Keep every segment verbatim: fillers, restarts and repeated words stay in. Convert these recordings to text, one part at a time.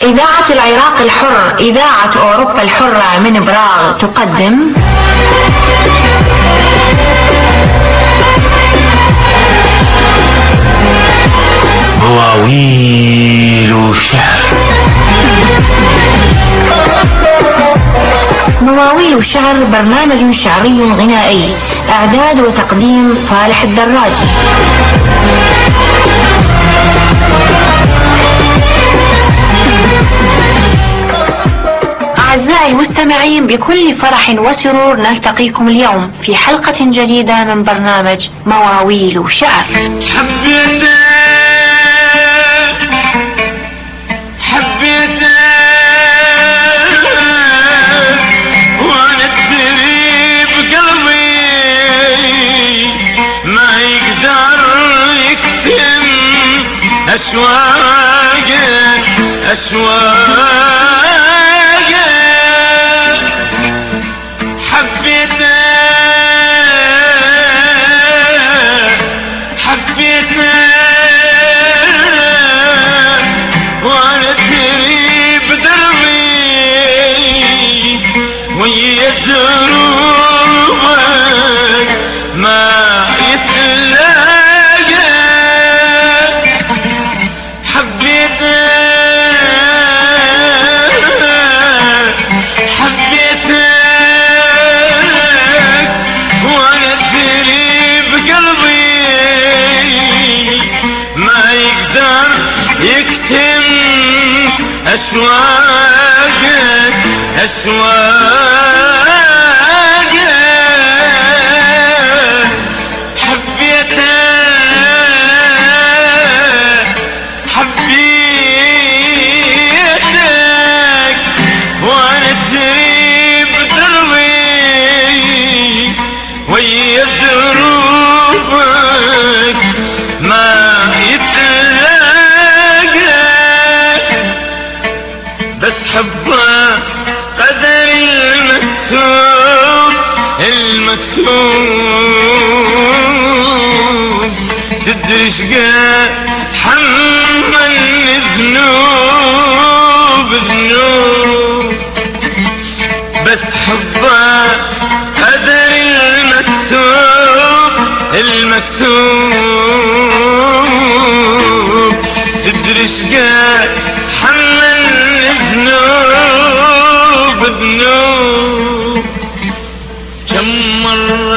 إذاعة العراق الحر، إذاعة أوروبا الحرة من براغ تقدم مواويل الشعر. مواويل الشعر برنامج شعري غنائي، إعداد وتقديم صالح الدراجي. أعزائي المستمعين، بكل فرح وسرور نلتقيكم اليوم في حلقة جديدة من برنامج مواويل شعر. حبيتك حبيتك وانا تدري بقلبي ما يقدر يكتم أشواقك أشواقك. ويزروبك ما يتلاقى. حبيتك حبيتك وانا ادري بقلبي ما يقدر يكتم أشواقك أشواقك. حبيتك حبيتك وانا ادري بدربي ويا ظروفك ما يتلاقى. بس حبك قدر المكتوب المكتوب تدري شقد تحمل ذنوب ذنوب. بس حبك قدر المكتوب المكتوب تدري شقد تحمل ذنوب ذنوب. كم مرة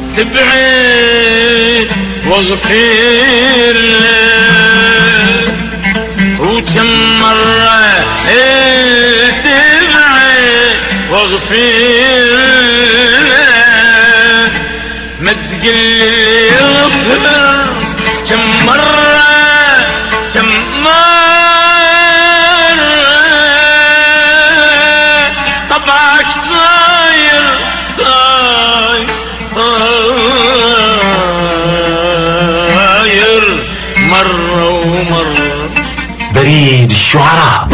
تبعد واغفر لك وكم مرة تبعد واغفر لك. ما تقلي اغفر كم مرة كم مرة طبعك صاير صاير صاير مرة ومرة. بريد الشعراء.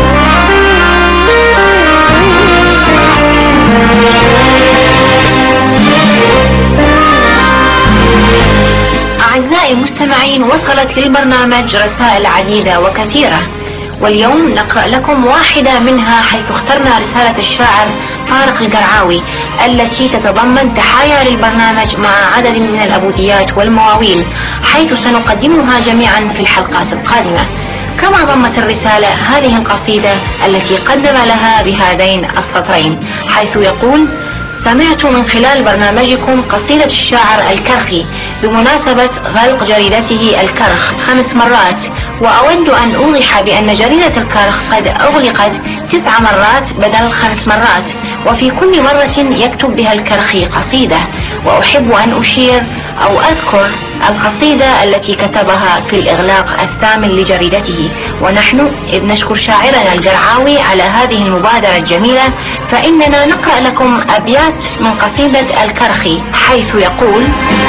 أعزائي المستمعين، وصلت للبرنامج رسائل عديدة وكثيرة، واليوم نقرأ لكم واحدة منها، حيث اخترنا رسالة الشاعر طارق القرعاوي التي تتضمن تحايا للبرنامج مع عدد من الأبوديات والمواويل، حيث سنقدمها جميعا في الحلقات القادمة. كما ضمت الرسالة هذه القصيدة التي قدم لها بهذين السطرين، حيث يقول: سمعت من خلال برنامجكم قصيدة الشاعر الكرخي بمناسبة غلق جريدته الكرخ خمس مرات، وأود أن أوضح بأن جريدة الكرخ قد أغلقت تسع مرات بدل خمس مرات، وفي كل مرة يكتب بها الكرخي قصيدة. وأحب أن أشير أو أذكر القصيدة التي كتبها في الإغلاق الثامن لجريدته، ونحن نشكر شاعرنا القرعاوي على هذه المبادرة الجميلة. فإننا نقرأ لكم أبيات من قصيدة الكرخي، حيث يقول: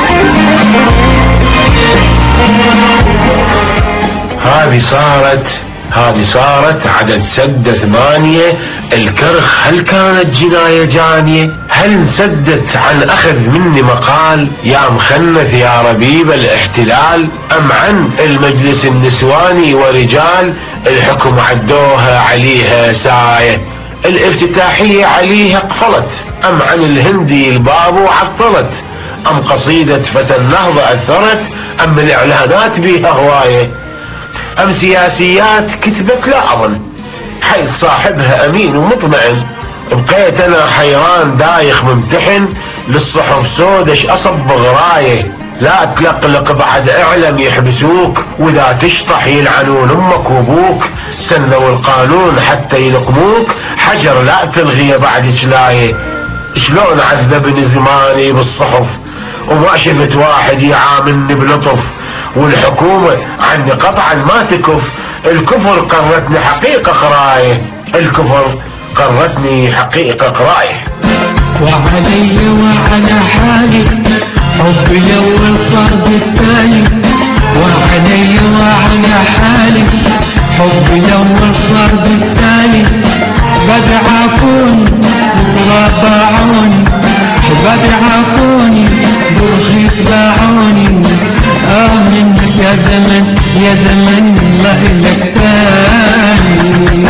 هذه صارت هذه صارت عدد سد ثمانية. الكرخ هل كانت جناية جانية؟ هل هل انسدت عن أخذ مني مقال يا مخنث يا ربيب الاحتلال، أم عن المجلس النسواني ورجال الحكم عدوها عليها ساية، الافتتاحية عليها قفلت، أم عن الهندي البابو عطلت، أم قصيدة فتى النهضة أثرت، أم الإعلانات بيها هواية، أم سياسيات كتبت لا أظن، حيث صاحبها أمين ومطمئن. بقيت أنا حيران دايخ ممتحن للصحف سودش أصبغ راية، لا تلقلق بعد اعلم يحبسوك، وإذا تشطح يلعنون أمك وأبوك، سنوا القانون حتى يلقموك، حجر لا تلغي بعد جلاية. شلون عذبني زماني بالصحف وما شفت واحد يعاملني بلطف، والحكومة عني قطعا ما تكف، الكفر قرتني حقيقة قراية، الكفر قرتني حقيقة قراية. وعلي وعلى حالي حبي الأول صار بالتالي، وعلي وعلى حالي حبي الأول صار بالتالي، بدعفوني وباعوني، بدعفوني برخيص باعوني، آمن يا زمن يا زمن ما إلك تاني.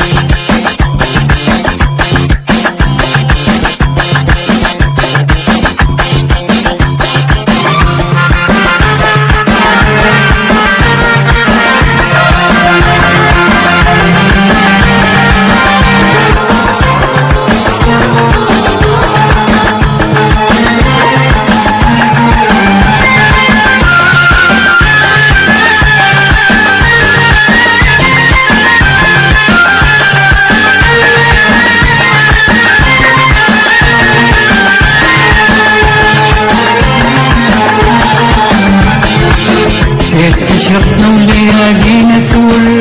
عشرتنا وليالينا سوا،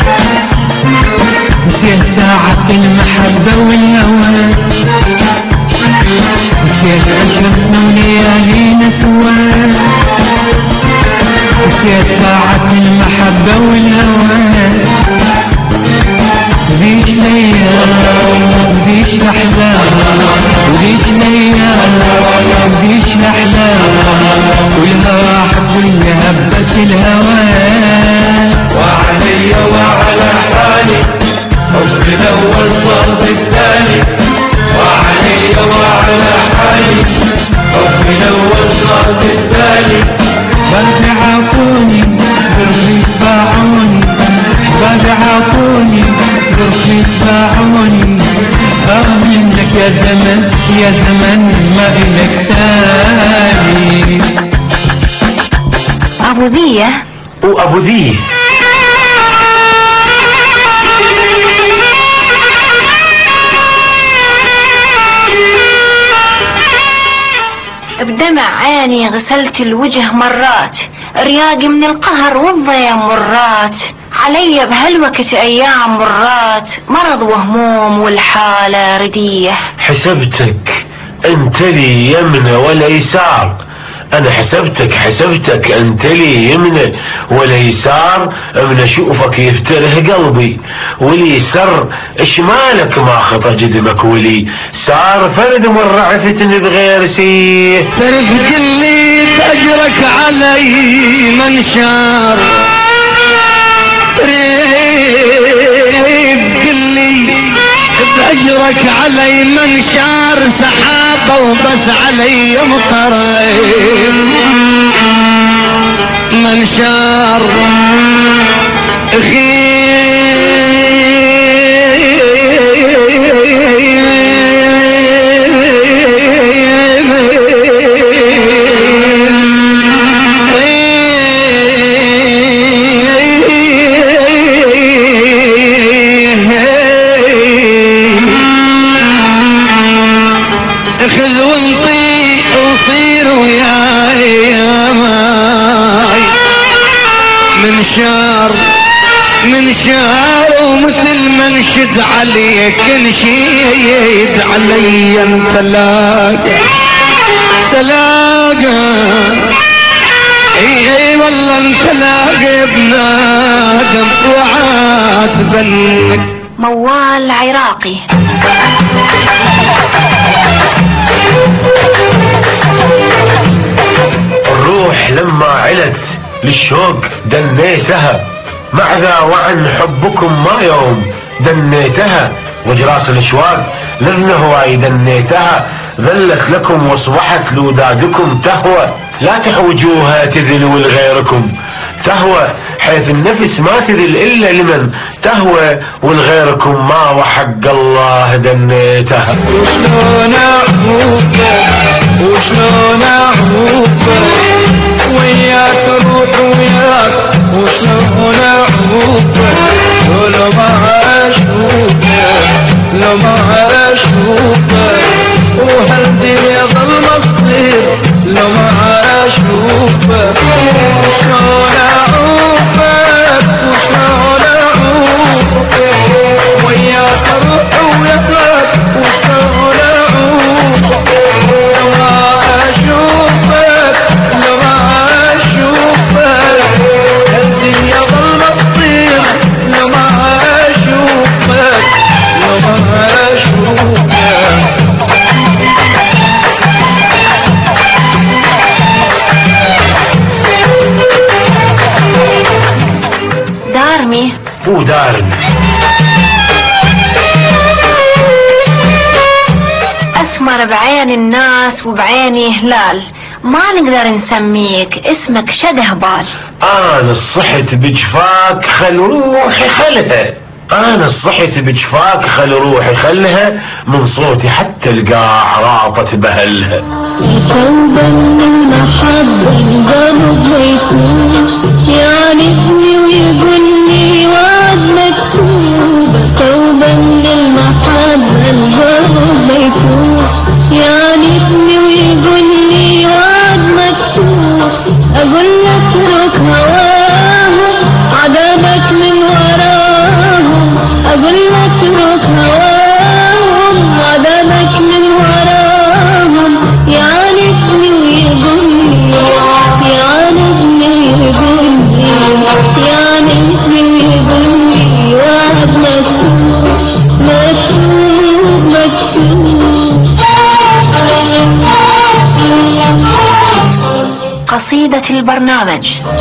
نسيت ساعة المحبة والهوى، نسيت عشرتنا وليالينا سوا، نسيت ساعة المحبة والهوى، ذيش ليال ذيش أحلام، ذيش ليال ذيش أحلام، والهوى حب هبة الهوى. وعلي وعلى حالي حب الأول صار بالثاني، وعلي وعلى حالي حب الأول صار بالثاني، بدعفوني برخيص باعوني، بدعفوني برخيص باعوني، آمن لك يا زمن يا زمن ما إلك تاني. أبو ذية وأبو ذيه بدمع عيني غسلت الوجه مرات، رياقي من القهر والضيا مرات، علي بهالوقت أيام مرات، مرض وهموم والحالة ردية. حسبتك انت لي يمنى ولا يسار، انا حسبتك حسبتك انت لي يمنى ولا يسار، من اشوفك يفتره قلبي ولي سر، اش مالك ما خطى جدمك ولي صار فرد مرة عفتني بغير سيه. تعرف قليت اجرك علي منشار، ريب قلي بأجرك علي منشار، سحابة وبس علي مطرين منشار اخي اخذ وانطي وصير وياي منشار منشار، ومثل منشد عليك نشيد علي انتلاقى تلاقى، اي والله انتلاقى بنادم وعاد بنك. موال عراقي. لما علت للشوق دنيتها، مع ذا وعن حبكم ما يوم دنيتها، وجراس الاشواق لذن هواي دنيتها، ذلت لكم واصبحت لودادكم تهوى، لا تحوجوها تذلوا لغيركم تهوى، حيث النفس ما تذل الا لمن تهوى، ولغيركم ما وحق الله دنيتها. وشلون اعوفك وشلون اعوفك وياك روح وياك، وشلون اعوفك لو ما اشوفك لو ما اشوفك، وهالدنيا ظل مصير لو ما اشوفك. وشلون اعوفك وشلون اعوفك وياك روح وياك، وشلون اعوفك لو ما اشوفك لو ما اشوفك، الدنيا ظل مصير لو ما اشوفك لو ما اشوفك. دارمي ودارمي أسمر بعين الناس وبعيني هلال، ما نقدر نسميك، اسمك شده بال. انا صحت بجفاك خل روحي خلها، انا صحت بجفاك خل روحي خلها، من صوتي حتى القاع راطت بهلها. توبا للمحبة القلب يكون يعرفني ويقولني وعد مكتوب، توبا للمحبة القلب يكون يعرفني ويقولني وعد مكتوب، أقول لك اترك هواهم عذابك من وراهم، أقول لك اترك هواهم عذابك من وراهم، يعرفني ويقولني يعرفني ويقولني يعرفني ويقولني وعد مكتوب مكتوب مكتوب. قصيدة البرنامج.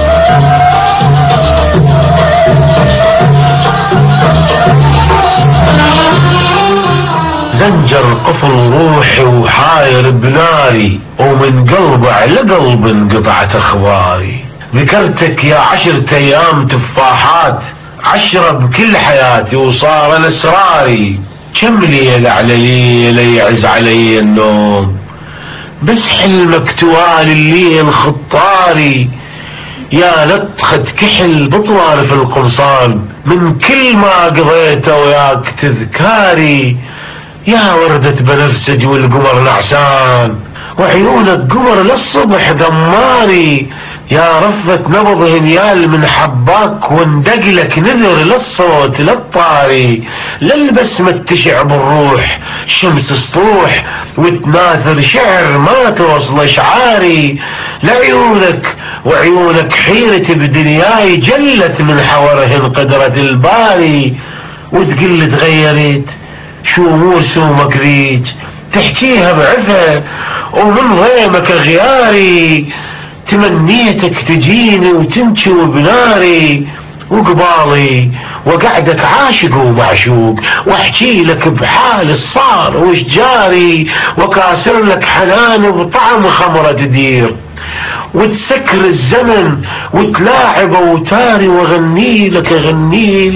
زنجر قفل روحي وحاير بناري، ومن قلب على قلب انقطعت اخباري، ذكرتك يا عشرة ايام تفاحات عشرة بكل حياتي وصار الاسراري، كم ليلة على ليلة يعز علي النوم، بس حلمك توالي الليل خطاري، يا لطخة كحل بطوال في القمصان، من كل ما قضيته وياك تذكاري، يا وردة بنفسج والقمر نعسان، وعيونك قمر للصبح دماري، يا رفة نبض هنيال من حباك واندقلك نذر للصوت للطاري، للبسمة تشع بالروح شمس سطوح وتناثر شعر ما توصل اشعاري، لعيونك وعيونك حيرة بدنياي جلت من حورهن قدرة الباري، وتقل تغيرت شو مو رسومك ذيك تحكيها بعثة ومن ضيمك غياري، تمنيتك تجيني وتنشو بناري، وقبالي وقعدك عاشق ومعشوق، واحكي لك بحال الصار وش جاري، وكاسر لك حنان بطعم خمرة تدير، وتسكر الزمن وتلاعب اوتاري، واغني لك اغني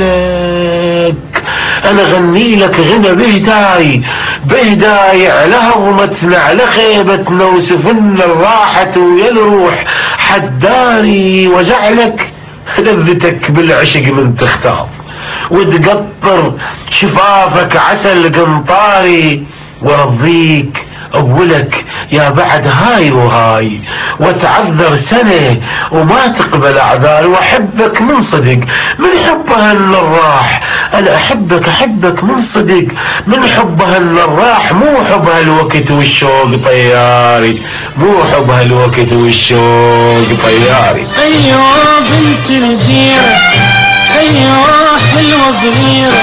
لك انا اغني لك غنى بهداي بهداي على هضمتنا على خيبتنا، وسفن الراحة ويا الروح حداري، وجعلك لذتك بالعشق من تختار، وتقطر شفافك عسل قنطاري، ورضيك أولك يا بعد هاي وهاي، وتعذر سنة وما تقبل أعذاري، وأحبك من صدق من حبها الراح، أنا أحبك أحبك من صدق من حبها الراح، مو حبها الوقت والشوق طياري، مو حبها الوقت والشوق طياري. أيوة بنت الجيرة أيوة حلوة صغيرة،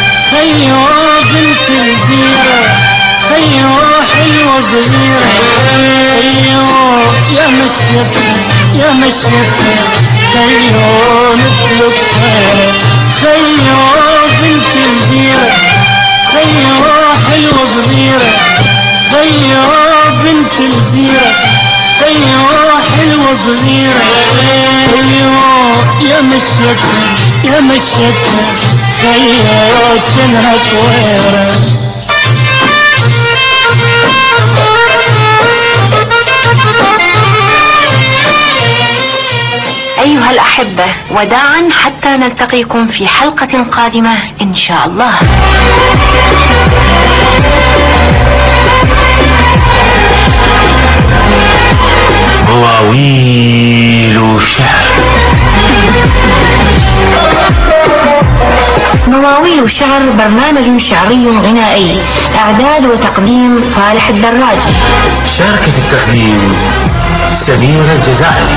أيوة بنت الجيرة أيوة حلوة صغيرة، أيوة يا مسيتي يا مشيتها خيو نسلكها خيو بنت الجيرة خيو حلوة صغيرة خيو بنت الجيرة خيو حلوة صغيرة خيو يا مشيتها يا مشيتها خيو شنها طويرة. أيها الأحبة، وداعا حتى نلتقيكم في حلقة قادمة إن شاء الله. مواويل شعر. مواويل شعر برنامج شعري غنائي، إعداد وتقديم صالح الدراج. شاركت التقديم سميرة الجزائري.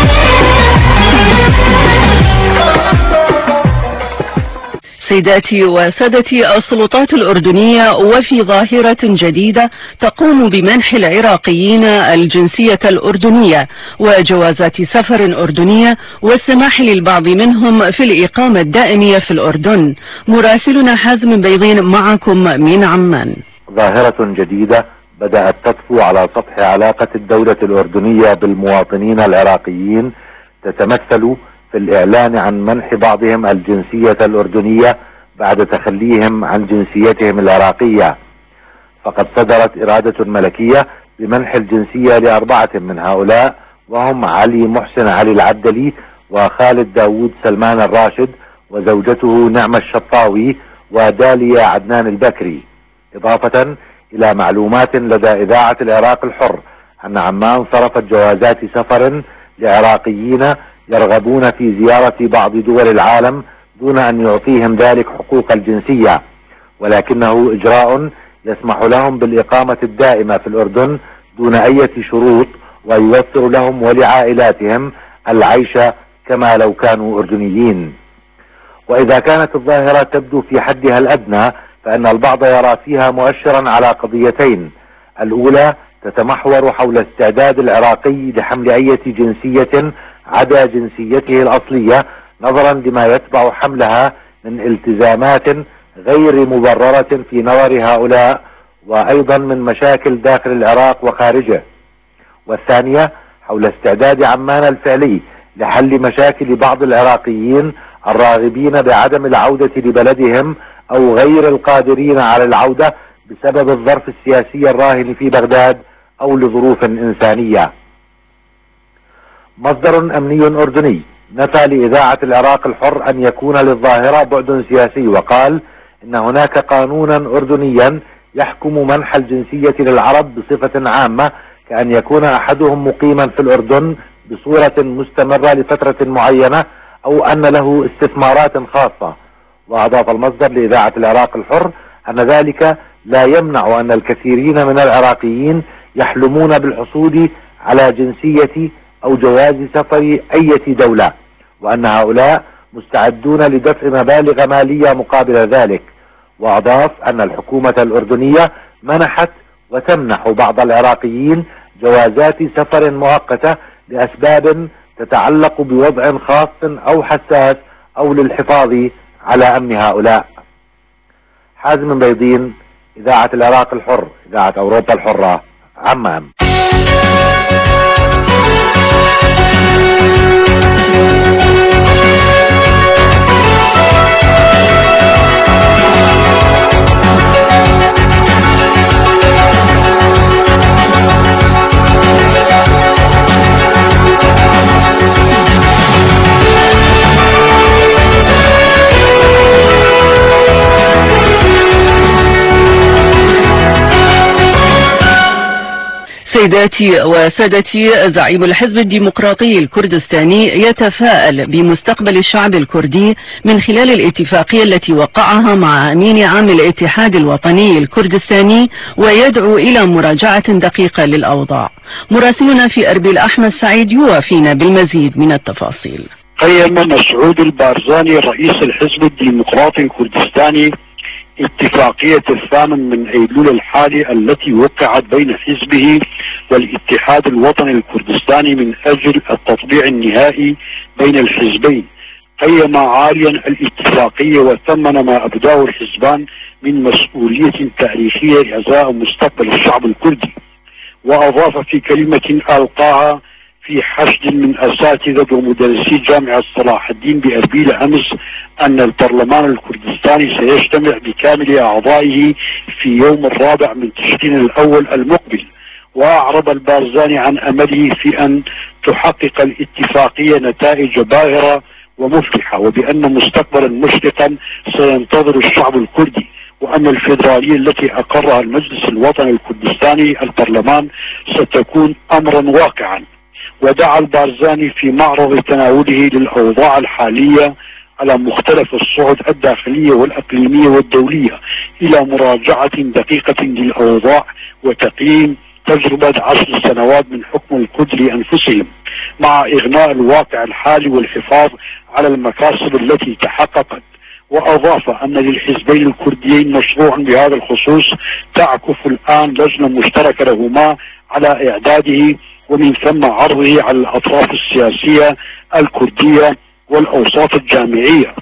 سيداتي وسادتي، السلطات الأردنية وفي ظاهرة جديدة تقوم بمنح العراقيين الجنسية الأردنية وجوازات سفر أردنية والسماح للبعض منهم في الإقامة الدائمية في الأردن. مراسلنا حازم بيضين معكم من عمان. ظاهرة جديدة بدأت تطفو على سطح علاقة الدولة الأردنية بالمواطنين العراقيين، تتمثل في الإعلان عن منح بعضهم الجنسية الأردنية بعد تخليهم عن جنسيتهم العراقية. فقد صدرت إرادة ملكية بمنح الجنسية لأربعة من هؤلاء، وهم علي محسن علي العبدلي وخالد داود سلمان الراشد وزوجته نعمة الشطاوي وداليا عدنان البكري، إضافة إلى معلومات لدى إذاعة العراق الحر أن عمان صرفت جوازات سفر لعراقيين يرغبون في زيارة بعض دول العالم دون أن يعطيهم ذلك حقوق الجنسية، ولكنه إجراء يسمح لهم بالإقامة الدائمة في الأردن دون أي شروط، ويوفر لهم ولعائلاتهم العيش كما لو كانوا أردنيين. وإذا كانت الظاهرة تبدو في حدها الأدنى، فإن البعض يرى فيها مؤشرا على قضيتين. الأولى تتمحور حول استعداد العراقي لحمل أي جنسية عدا جنسيته الأصلية، نظرا لما يتبع حملها من التزامات غير مبررة في نظر هؤلاء، وأيضا من مشاكل داخل العراق وخارجه. والثانية حول استعداد عمان الفعلي لحل مشاكل بعض العراقيين الراغبين بعدم العودة لبلدهم أو غير القادرين على العودة بسبب الظرف السياسي الراهن في بغداد أو لظروف إنسانية. مصدر أمني أردني نفى لإذاعة العراق الحر أن يكون للظاهرة بعد سياسي، وقال إن هناك قانونا أردنيا يحكم منح الجنسية للعرب بصفة عامة، كأن يكون أحدهم مقيما في الأردن بصورة مستمرة لفترة معينة، أو أن له استثمارات خاصة. وأضاف المصدر لإذاعة العراق الحر أن ذلك لا يمنع أن الكثيرين من العراقيين يحلمون بالحصول على جنسية أو جواز سفر أي دولة، وأن هؤلاء مستعدون لدفع مبالغ مالية مقابل ذلك. وأضاف أن الحكومة الأردنية منحت وتمنح بعض العراقيين جوازات سفر مؤقتة لأسباب تتعلق بوضع خاص أو حساس أو للحفاظ على أمن هؤلاء. حازم بيضين، إذاعة العراق الحر، إذاعة أوروبا الحرة، عمان. سيداتي وسادتي، زعيم الحزب الديمقراطي الكردستاني يتفاءل بمستقبل الشعب الكردي من خلال الاتفاقية التي وقعها مع أمين عام الاتحاد الوطني الكردستاني، ويدعو إلى مراجعة دقيقة للأوضاع. مراسلنا في أربيل أحمد سعيد يوافينا بالمزيد من التفاصيل. قيم مسعود البارزاني رئيس الحزب الديمقراطي الكردستاني اتفاقية الثامن من أيلول الحالي التي وقعت بين حزبه والاتحاد الوطني الكردستاني من أجل التطبيع النهائي بين الحزبين، قيم عاليا الاتفاقية وثمن ما أبداه الحزبان من مسؤولية تاريخية إزاء مستقبل الشعب الكردي. وأضاف في كلمة ألقاها في حشد من أساتذة ومدرسي جامعة صلاح الدين بأربيل أمس أن البرلمان الكردستاني سيجتمع بكامل أعضائه في يوم الرابع من تشرين الأول المقبل. وأعرب البارزاني عن أمله في أن تحقق الاتفاقية نتائج باهرة ومفرحة، وبأن مستقبلا مشرقا سينتظر الشعب الكردي، وأن الفيدرالية التي أقرها المجلس الوطني الكردستاني البرلمان ستكون أمرا واقعا. ودعا البارزاني في معرض تناوله للأوضاع الحالية على مختلف الصعد الداخلية والأقليمية والدولية إلى مراجعة دقيقة للأوضاع وتقييم تجربة عشر سنوات من حكم الكرد لأنفسهم، مع إغناء الواقع الحالي والحفاظ على المكاسب التي تحققت. وأضاف أن للحزبين الكرديين مشروع بهذا الخصوص تعكف الآن لجنة مشتركة لهما على إعداده ومن ثم عرضه على الأطراف السياسية الكردية والأوساط الجامعية.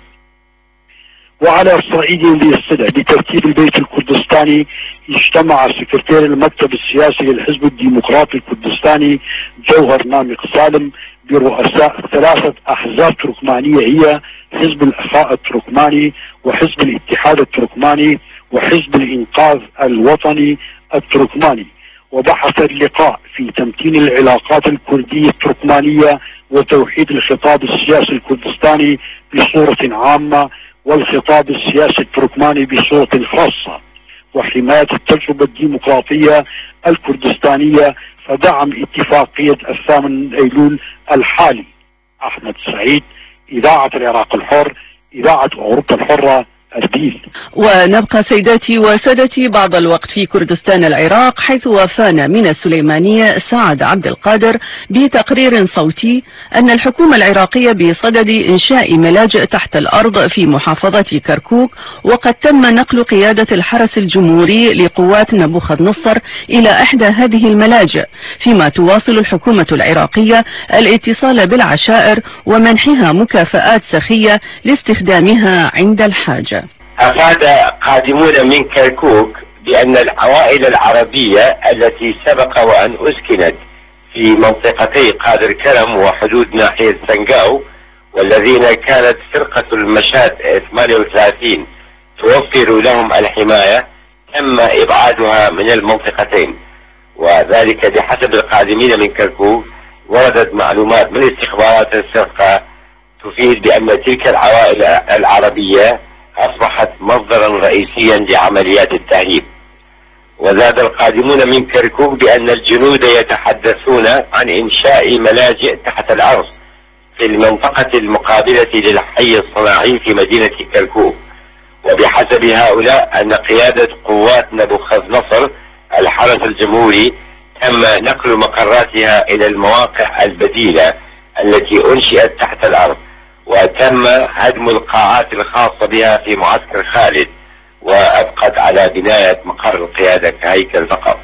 وعلى الصعيد للصدع بترتيب البيت الكردستاني، اجتمع سكرتير المكتب السياسي للحزب الديمقراطي الكردستاني جوهر نامق سالم برؤساء ثلاثة أحزاب تركمانية هي حزب الأخاء التركماني وحزب الاتحاد التركماني وحزب الإنقاذ الوطني التركماني. وبحث اللقاء في تمكين العلاقات الكردية التركمانية وتوحيد الخطاب السياسي الكردستاني بصورة عامة والخطاب السياسي التركماني بصورة خاصة، وحماية التجربة الديمقراطية الكردستانية، فدعم اتفاقية الثامن من أيلول الحالي. أحمد سعيد، إذاعة العراق الحر، إذاعة أوروبا الحرة، أربيل. ونبقى سيداتي وسادتي بعض الوقت في كردستان العراق، حيث وافانا من السليمانية سعد عبد القادر بتقرير صوتي أن الحكومة العراقية بصدد إنشاء ملاجئ تحت الأرض في محافظة كركوك، وقد تم نقل قيادة الحرس الجمهوري لقوات نبوخذ نصر إلى إحدى هذه الملاجئ، فيما تواصل الحكومة العراقية الاتصال بالعشائر ومنحها مكافآت سخية لاستخدامها عند الحاجة. أفاد قادمون من كركوك بأن العوائل العربية التي سبق وأن أسكنت في منطقتي قادر كرم وحدود ناحية سنغاو، والذين كانت فرقة المشاة ثمانية وثلاثين توفر لهم الحماية، تم إبعادها من المنطقتين، وذلك بحسب القادمين من كركوك. وردت معلومات من استخبارات الشرطة تفيد بأن تلك العوائل العربية أصبحت مصدرا رئيسيا لعمليات التهريب. وزاد القادمون من كركوك بأن الجنود يتحدثون عن إنشاء ملاجئ تحت الأرض في المنطقة المقابلة للحي الصناعي في مدينة كركوك. وبحسب هؤلاء أن قيادة قوات نبوخذ نصر الحرس الجمهوري تم نقل مقراتها إلى المواقع البديلة التي أنشئت تحت الأرض، وتم هدم القاعات الخاصة بها في معسكر خالد، وأبقت على بناية مقر القيادة كهيكل فقط.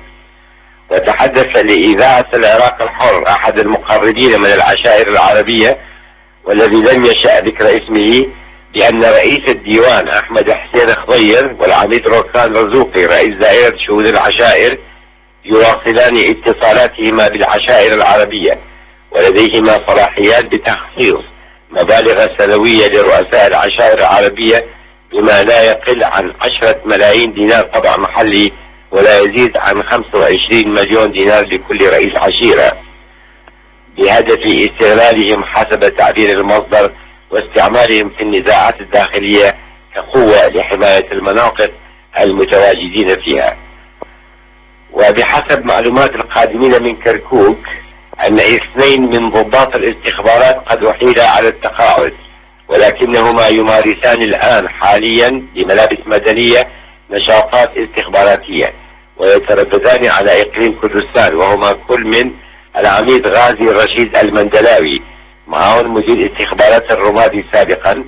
وتحدث لإذاعة العراق الحر أحد المقربين من العشائر العربية والذي لم يشأ ذكر اسمه بأن رئيس الديوان أحمد حسين خضير والعميد روكان رزوقي رئيس دائرة شؤون العشائر يواصلان اتصالاتهما بالعشائر العربية، ولديهما صلاحيات بتخصيص مبالغ سنوية لرؤساء العشائر العربية بما لا يقل عن عشرة ملايين دينار طبع محلي، ولا يزيد عن خمسة وعشرين مليون دينار لكل رئيس عشيرة، بهدف استغلالهم حسب تعبير المصدر واستعمالهم في النزاعات الداخلية كقوة لحماية المناطق المتواجدين فيها. وبحسب معلومات القادمين من كركوك أن اثنين من ضباط الاستخبارات قد أحيل على التقاعد، ولكنهما يمارسان الآن حاليا بملابس مدنية نشاطات استخباراتية، ويترددان على إقليم كردستان، وهما كل من العميد غازي رشيد المندلاوي معاون مدير استخبارات الرمادي سابقا،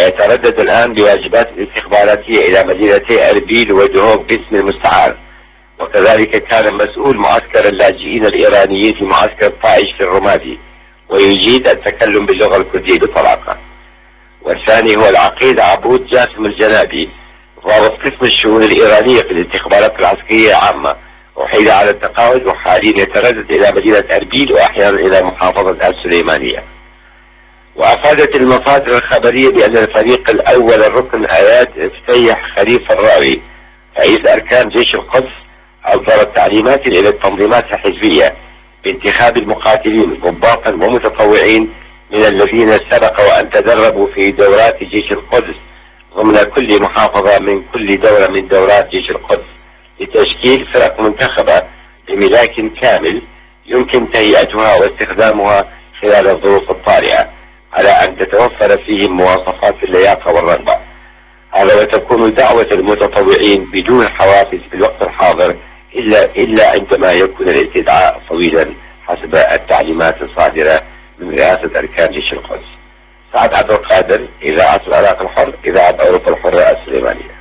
ويتردد الآن بواجبات الاستخباراتية إلى مدينتي أربيل ودهوك باسم المستعار. وكذلك كان مسؤول معسكر اللاجئين الإيرانيين في معسكر طائش في الرمادي، ويجيد التكلم باللغة الكردية بطلاقة. والثاني هو العقيد عبود جاسم الجنابي، ضابط قسم الشؤون الإيرانية في الاستخبارات العسكرية العامة، وحيد على التقاعد وحاليا يتردد إلى مدينة أربيل وأحيانا إلى محافظة السليمانية. وأفادت المصادر الخبرية بأن الفريق الأول الركن آيات فتيح خليف الراوي رئيس أركان جيش القدس أصدر تعليمات إلى التنظيمات الحزبية بانتخاب المقاتلين ضباطا ومتطوعين من الذين سبق وأن تدربوا في دورات جيش القدس ضمن كل محافظة من كل دورة من دورات جيش القدس لتشكيل فرق منتخبة بملاك كامل يمكن تهيئتها واستخدامها خلال الظروف الطارئة على أن تتوفر فيهم مواصفات اللياقة والرغبة. هذا وتكون دعوة المتطوعين بدون حوافز في الوقت الحاضر إلا إلا عندما يكون الاستدعاء طويلا حسب التعليمات الصادرة من رئاسة أركان جيش القدس. سعد عبد القادر، إذاعة العراق الحر، إذاعة أوروبا الحرة السليمانية.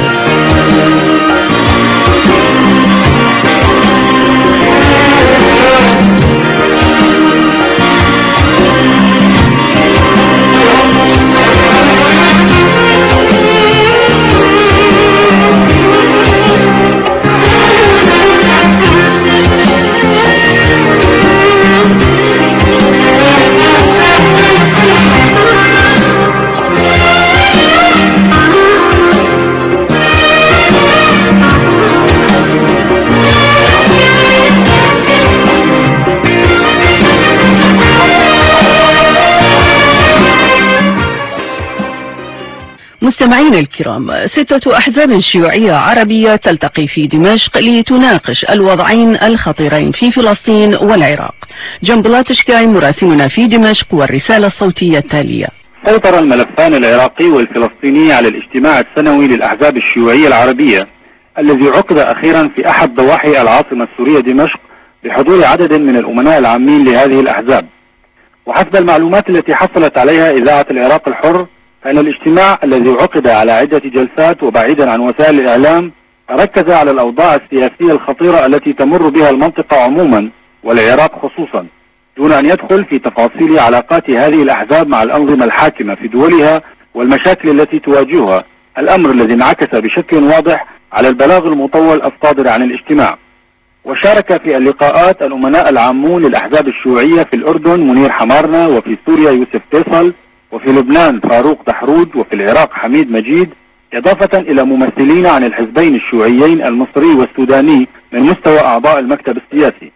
مستمعينا الكرام، ستة أحزاب شيوعية عربية تلتقي في دمشق لتناقش الوضعين الخطيرين في فلسطين والعراق. جنب لاتشكاي مراسلنا في دمشق والرسالة الصوتية التالية. سيطر الملفان العراقي والفلسطيني على الاجتماع السنوي للأحزاب الشيوعية العربية الذي عقد أخيرا في أحد ضواحي العاصمة السورية دمشق بحضور عدد من الأمناء العامين لهذه الأحزاب. وحسب المعلومات التي حصلت عليها إذاعة العراق الحر، فإن الاجتماع الذي عقد على عدة جلسات وبعيدا عن وسائل الإعلام ركز على الأوضاع السياسية الخطيرة التي تمر بها المنطقة عموما والعراق خصوصا، دون أن يدخل في تفاصيل علاقات هذه الأحزاب مع الأنظمة الحاكمة في دولها والمشاكل التي تواجهها، الأمر الذي انعكس بشكل واضح على البلاغ المطول الصادر عن الاجتماع. وشارك في اللقاءات الأمناء العامون للأحزاب الشيوعية في الأردن منير حمارنا، وفي سوريا يوسف فيصل، وفي لبنان فاروق دحرود، وفي العراق حميد مجيد، إضافة إلى ممثلين عن الحزبين الشيوعيين المصري والسوداني من مستوى أعضاء المكتب السياسي.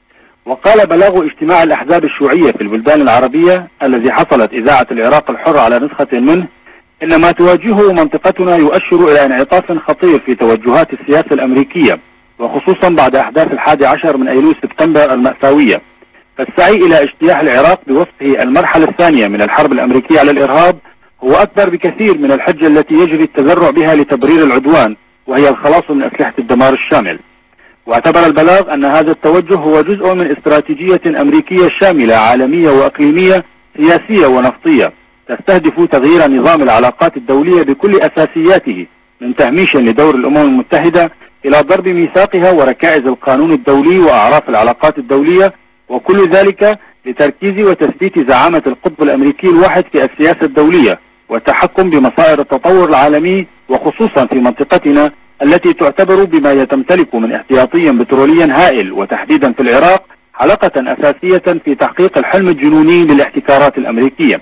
وقال بلاغ اجتماع الأحزاب الشيوعية في البلدان العربية الذي حصلت إذاعة العراق الحر على نسخة منه إن ما تواجهه منطقتنا يؤشر إلى انعطاف خطير في توجهات السياسة الأمريكية، وخصوصا بعد أحداث الحادي عشر من أيلول سبتمبر المأساوية. فالسعي إلى اجتياح العراق بوصفه المرحلة الثانية من الحرب الأمريكية على الإرهاب هو أكبر بكثير من الحجة التي يجري التذرع بها لتبرير العدوان، وهي الخلاص من أسلحة الدمار الشامل. واعتبر البلاغ أن هذا التوجه هو جزء من استراتيجية أمريكية شاملة عالمية وإقليمية سياسية ونفطية تستهدف تغيير نظام العلاقات الدولية بكل أساسياته، من تهميش لدور الأمم المتحدة إلى ضرب ميثاقها وركائز القانون الدولي وأعراف العلاقات الدولية، وكل ذلك لتركيز وتثبيت زعامة القطب الأمريكي الواحد في السياسة الدولية والتحكم بمصائر التطور العالمي، وخصوصا في منطقتنا التي تعتبر بما يتمتلك من احتياطي بترولي هائل، وتحديدا في العراق حلقة أساسية في تحقيق الحلم الجنوني للاحتكارات الأمريكية.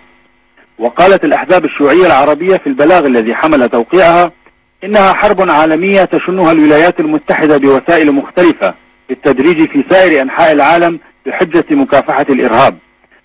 وقالت الأحزاب الشيوعية العربية في البلاغ الذي حمل توقيعها إنها حرب عالمية تشنها الولايات المتحدة بوسائل مختلفة بالتدريج في سائر أنحاء العالم بحجة مكافحة الإرهاب،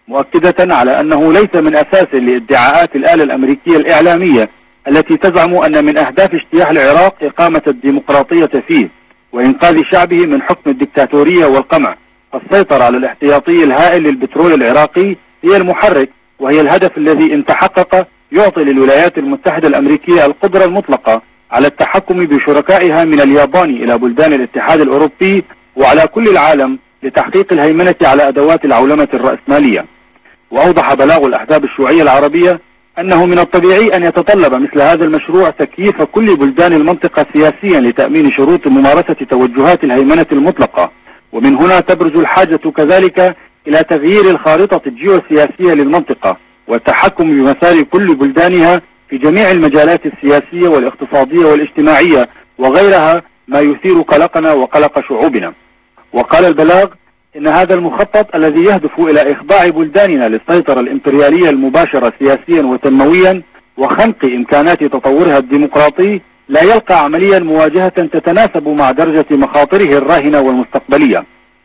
مؤكدة على أنه ليس من أساس لادعاءات الآلة الأمريكية الإعلامية التي تزعم أن من أهداف اجتياح العراق إقامة الديمقراطية فيه وإنقاذ شعبه من حكم الدكتاتورية والقمع. فالسيطرة على الاحتياطي الهائل للبترول العراقي هي المحرك، وهي الهدف الذي إن تحقق يعطي للولايات المتحدة الأمريكية القدرة المطلقة على التحكم بشركائها من اليابان إلى بلدان الاتحاد الأوروبي وعلى كل العالم لتحقيق الهيمنة على أدوات العولمة الرأسمالية. وأوضح بلاغ الأحزاب الشيوعية العربية أنه من الطبيعي أن يتطلب مثل هذا المشروع تكييف كل بلدان المنطقة سياسيا لتأمين شروط ممارسة توجهات الهيمنة المطلقة، ومن هنا تبرز الحاجة كذلك إلى تغيير الخارطة الجيوسياسية للمنطقة والتحكم بمسار كل بلدانها في جميع المجالات السياسية والاقتصادية والاجتماعية وغيرها، ما يثير قلقنا وقلق شعوبنا. وقال البلاغ إن هذا المخطط الذي يهدف إلى إخضاع بلداننا للسيطرة الإمبريالية المباشرة سياسيا وتنمويا وخنق إمكانات تطورها الديمقراطي لا يلقى عمليا مواجهة تتناسب مع درجة مخاطره الراهنة والمستقبلية.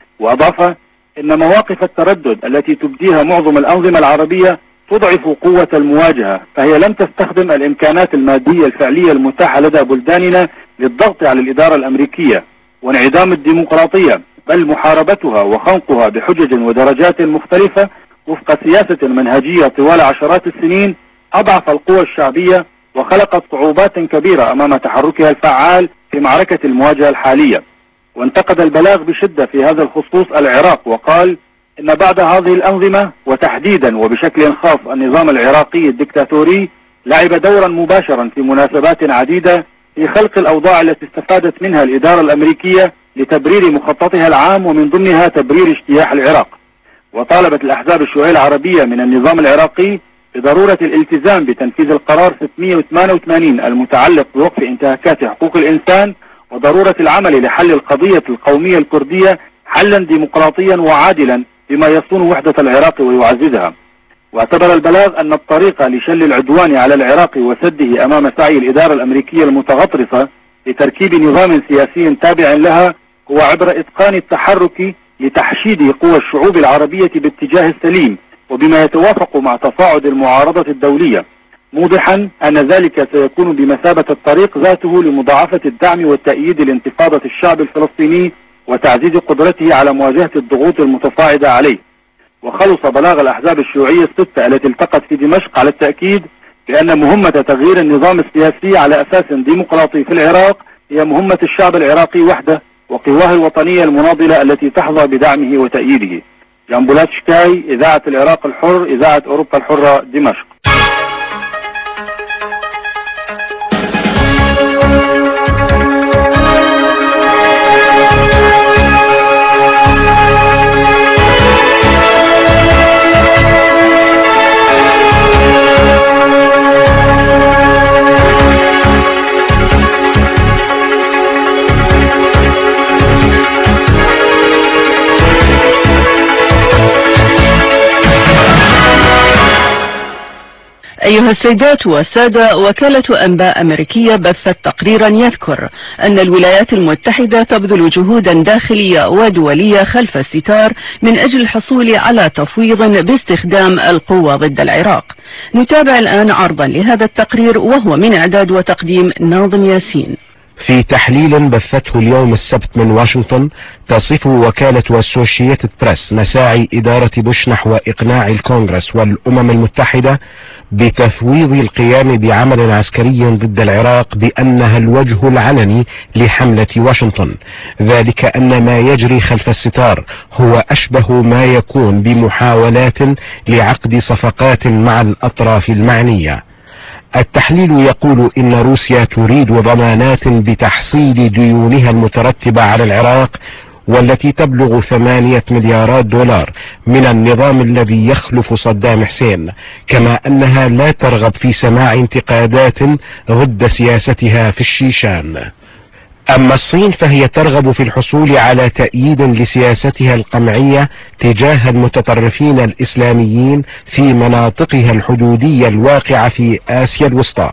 وأضاف إن مواقف التردد التي تبديها معظم الأنظمة العربية تضعف قوة المواجهة، فهي لم تستخدم الإمكانات المادية الفعلية المتاحة لدى بلداننا للضغط على الإدارة الأمريكية وانعدام الديمقراطية، بل محاربتها وخنقها بحجج ودرجات مختلفة وفق سياسة منهجية طوال عشرات السنين أضعف القوى الشعبية وخلقت صعوبات كبيرة أمام تحركها الفعال في معركة المواجهة الحالية. وانتقد البلاغ بشدة في هذا الخصوص العراق وقال إن بعد هذه الأنظمة وتحديدا وبشكل خاص النظام العراقي الدكتاتوري لعب دورا مباشرا في مناسبات عديدة في خلق الأوضاع التي استفادت منها الإدارة الأمريكية لتبرير مخططها العام ومن ضمنها تبرير اجتياح العراق. وطالبت الأحزاب الشيوعية العربية من النظام العراقي بضرورة الالتزام بتنفيذ القرار ستمئة وثمانية وثمانين المتعلق بوقف انتهاكات حقوق الإنسان وضرورة العمل لحل القضية القومية الكردية حلا ديمقراطيا وعادلا بما يصون وحدة العراق ويعززها. واعتبر البلاغ أن الطريقة لشل العدوان على العراق وسده أمام سعي الإدارة الأمريكية المتغطرسة لتركيب نظام سياسي تابع لها هو عبر إتقان التحرك لتحشيد قوى الشعوب العربية باتجاه السليم وبما يتوافق مع تصاعد المعارضة الدولية، موضحا أن ذلك سيكون بمثابة الطريق ذاته لمضاعفة الدعم والتأييد لانتفاضة الشعب الفلسطيني وتعزيز قدرته على مواجهة الضغوط المتصاعدة عليه. وخلص بلاغ الأحزاب الشيوعية الستة التي التقت في دمشق على التأكيد بأن مهمة تغيير النظام السياسي على أساس ديمقراطي في العراق هي مهمة الشعب العراقي وحده وقواه الوطنية المناضلة التي تحظى بدعمه وتأييده. جنبولات شكاي، إذاعة العراق الحر، إذاعة أوروبا الحرة، دمشق. أيها السيدات والسادة، وكالة أنباء أمريكية بثت تقريرا يذكر أن الولايات المتحدة تبذل جهودا داخلية ودولية خلف الستار من أجل الحصول على تفويض باستخدام القوة ضد العراق. نتابع الآن عرضا لهذا التقرير وهو من إعداد وتقديم ناظم ياسين. في تحليل بثته اليوم السبت من واشنطن، تصف وكالة أسوشيتد بريس مساعي إدارة بوش نحو إقناع الكونغرس والأمم المتحدة بتفويض القيام بعمل عسكري ضد العراق بأنها الوجه العلني لحملة واشنطن، ذلك أن ما يجري خلف الستار هو أشبه ما يكون بمحاولات لعقد صفقات مع الأطراف المعنية. التحليل يقول إن روسيا تريد ضمانات بتحصيل ديونها المترتبة على العراق والتي تبلغ ثمانية مليارات دولار من النظام الذي يخلف صدام حسين، كما أنها لا ترغب في سماع انتقادات ضد سياستها في الشيشان. أما الصين فهي ترغب في الحصول على تأييد لسياستها القمعية تجاه المتطرفين الإسلاميين في مناطقها الحدودية الواقعة في آسيا الوسطى.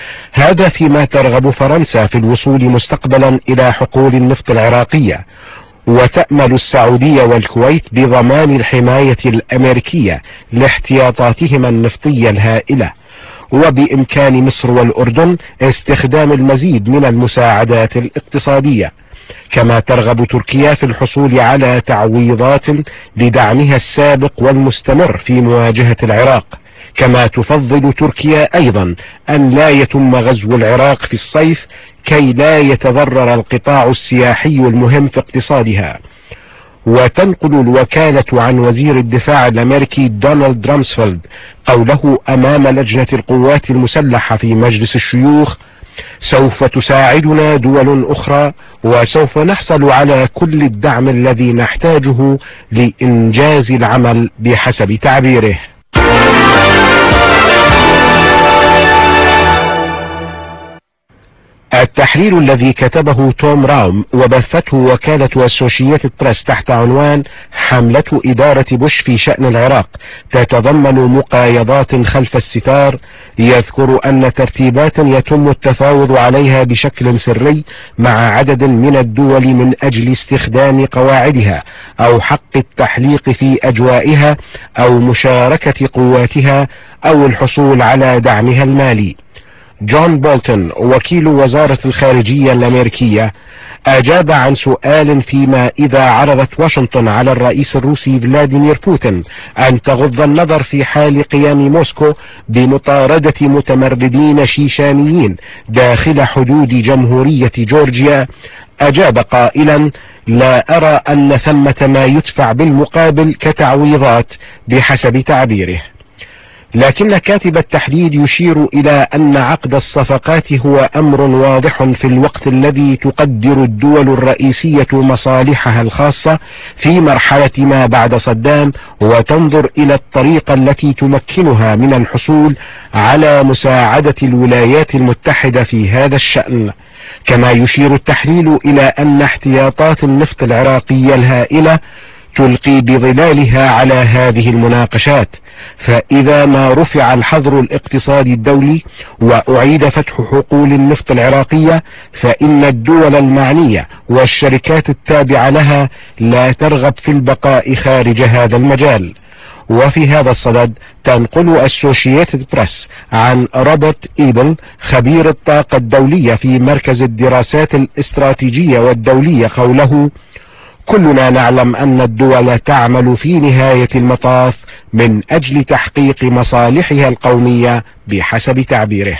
هذا فيما ترغب فرنسا في الوصول مستقبلا إلى حقول النفط العراقية، وتأمل السعودية والكويت بضمان الحماية الأمريكية لاحتياطاتهما النفطية الهائلة، وبإمكان مصر والأردن استخدام المزيد من المساعدات الاقتصادية. كما ترغب تركيا في الحصول على تعويضات لدعمها السابق والمستمر في مواجهة العراق. كما تفضل تركيا أيضا أن لا يتم غزو العراق في الصيف كي لا يتضرر القطاع السياحي المهم في اقتصادها. وتنقل الوكالة عن وزير الدفاع الأمريكي دونالد رامسفيلد قوله أمام لجنة القوات المسلحة في مجلس الشيوخ: سوف تساعدنا دول أخرى وسوف نحصل على كل الدعم الذي نحتاجه لإنجاز العمل، بحسب تعبيره. التحليل الذي كتبه توم راوم وبثته وكالة أسوشيتد بريس تحت عنوان حملة إدارة بوش في شأن العراق تتضمن مقايضات خلف الستار، يذكر أن ترتيبات يتم التفاوض عليها بشكل سري مع عدد من الدول من أجل استخدام قواعدها أو حق التحليق في أجوائها أو مشاركة قواتها أو الحصول على دعمها المالي. جون بولتون وكيل وزارة الخارجية الأمريكية أجاب عن سؤال فيما إذا عرضت واشنطن على الرئيس الروسي فلاديمير بوتين أن تغض النظر في حال قيام موسكو بمطاردة متمردين شيشانيين داخل حدود جمهورية جورجيا، أجاب قائلا: لا أرى أن ثمة ما يدفع بالمقابل كتعويضات، بحسب تعبيره. لكن كاتب التحليل يشير إلى أن عقد الصفقات هو أمر واضح في الوقت الذي تقدر الدول الرئيسية مصالحها الخاصة في مرحلة ما بعد صدام، وتنظر إلى الطريقة التي تمكنها من الحصول على مساعدة الولايات المتحدة في هذا الشأن. كما يشير التحليل إلى أن احتياطات النفط العراقية الهائلة تلقي بظلالها على هذه المناقشات، فإذا ما رفع الحظر الاقتصادي الدولي وأعيد فتح حقول النفط العراقية فإن الدول المعنية والشركات التابعة لها لا ترغب في البقاء خارج هذا المجال. وفي هذا الصدد تنقل أسوشيتد بريس عن روبرت إيبل خبير الطاقة الدولية في مركز الدراسات الاستراتيجية والدولية قوله: كلنا نعلم أن الدول تعمل في نهاية المطاف من أجل تحقيق مصالحها القومية، بحسب تعبيره.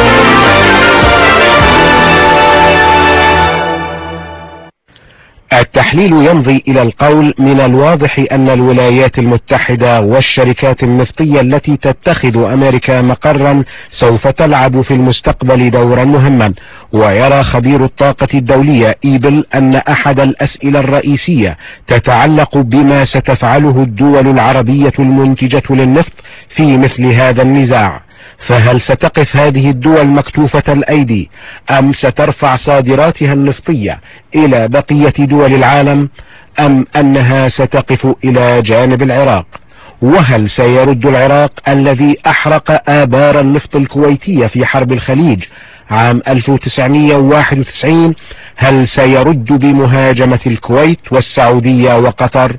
التحليل يمضي إلى القول: من الواضح أن الولايات المتحدة والشركات النفطية التي تتخذ أمريكا مقرا سوف تلعب في المستقبل دورا مهما. ويرى خبير الطاقة الدولية إيبل أن أحد الأسئلة الرئيسية تتعلق بما ستفعله الدول العربية المنتجة للنفط في مثل هذا النزاع، فهل ستقف هذه الدول مكتوفة الأيدي أم سترفع صادراتها النفطية إلى بقية دول العالم، أم أنها ستقف إلى جانب العراق؟ وهل سيرد العراق الذي أحرق آبار النفط الكويتية في حرب الخليج عام ألف وتسعمئة وواحد وتسعين، هل سيرد بمهاجمة الكويت والسعودية وقطر؟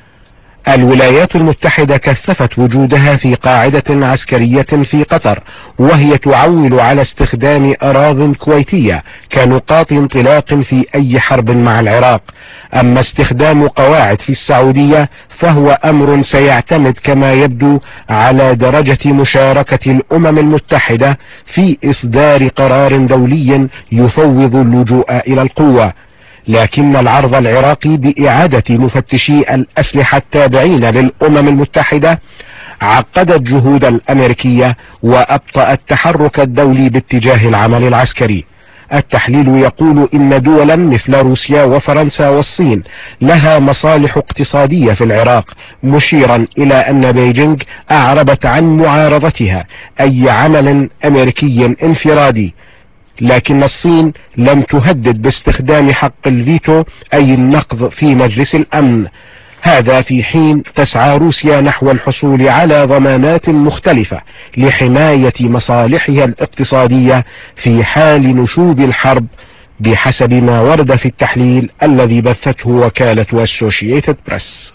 الولايات المتحدة كثفت وجودها في قاعدة عسكرية في قطر، وهي تعول على استخدام أراضٍ كويتية كنقاط انطلاق في أي حرب مع العراق. أما استخدام قواعد في السعودية فهو أمر سيعتمد كما يبدو على درجة مشاركة الأمم المتحدة في إصدار قرار دولي يفوض اللجوء إلى القوة. لكن العرض العراقي بإعادة مفتشي الأسلحة التابعين للأمم المتحدة عقد الجهود الأمريكية وأبطأ التحرك الدولي باتجاه العمل العسكري. التحليل يقول إن دولا مثل روسيا وفرنسا والصين لها مصالح اقتصادية في العراق، مشيرا إلى أن بيجينغ أعربت عن معارضتها أي عمل أمريكي انفرادي، لكن الصين لم تهدد باستخدام حق الفيتو أي النقض في مجلس الأمن. هذا في حين تسعى روسيا نحو الحصول على ضمانات مختلفة لحماية مصالحها الاقتصادية في حال نشوب الحرب، بحسب ما ورد في التحليل الذي بثته وكالة أسوشيتد بريس.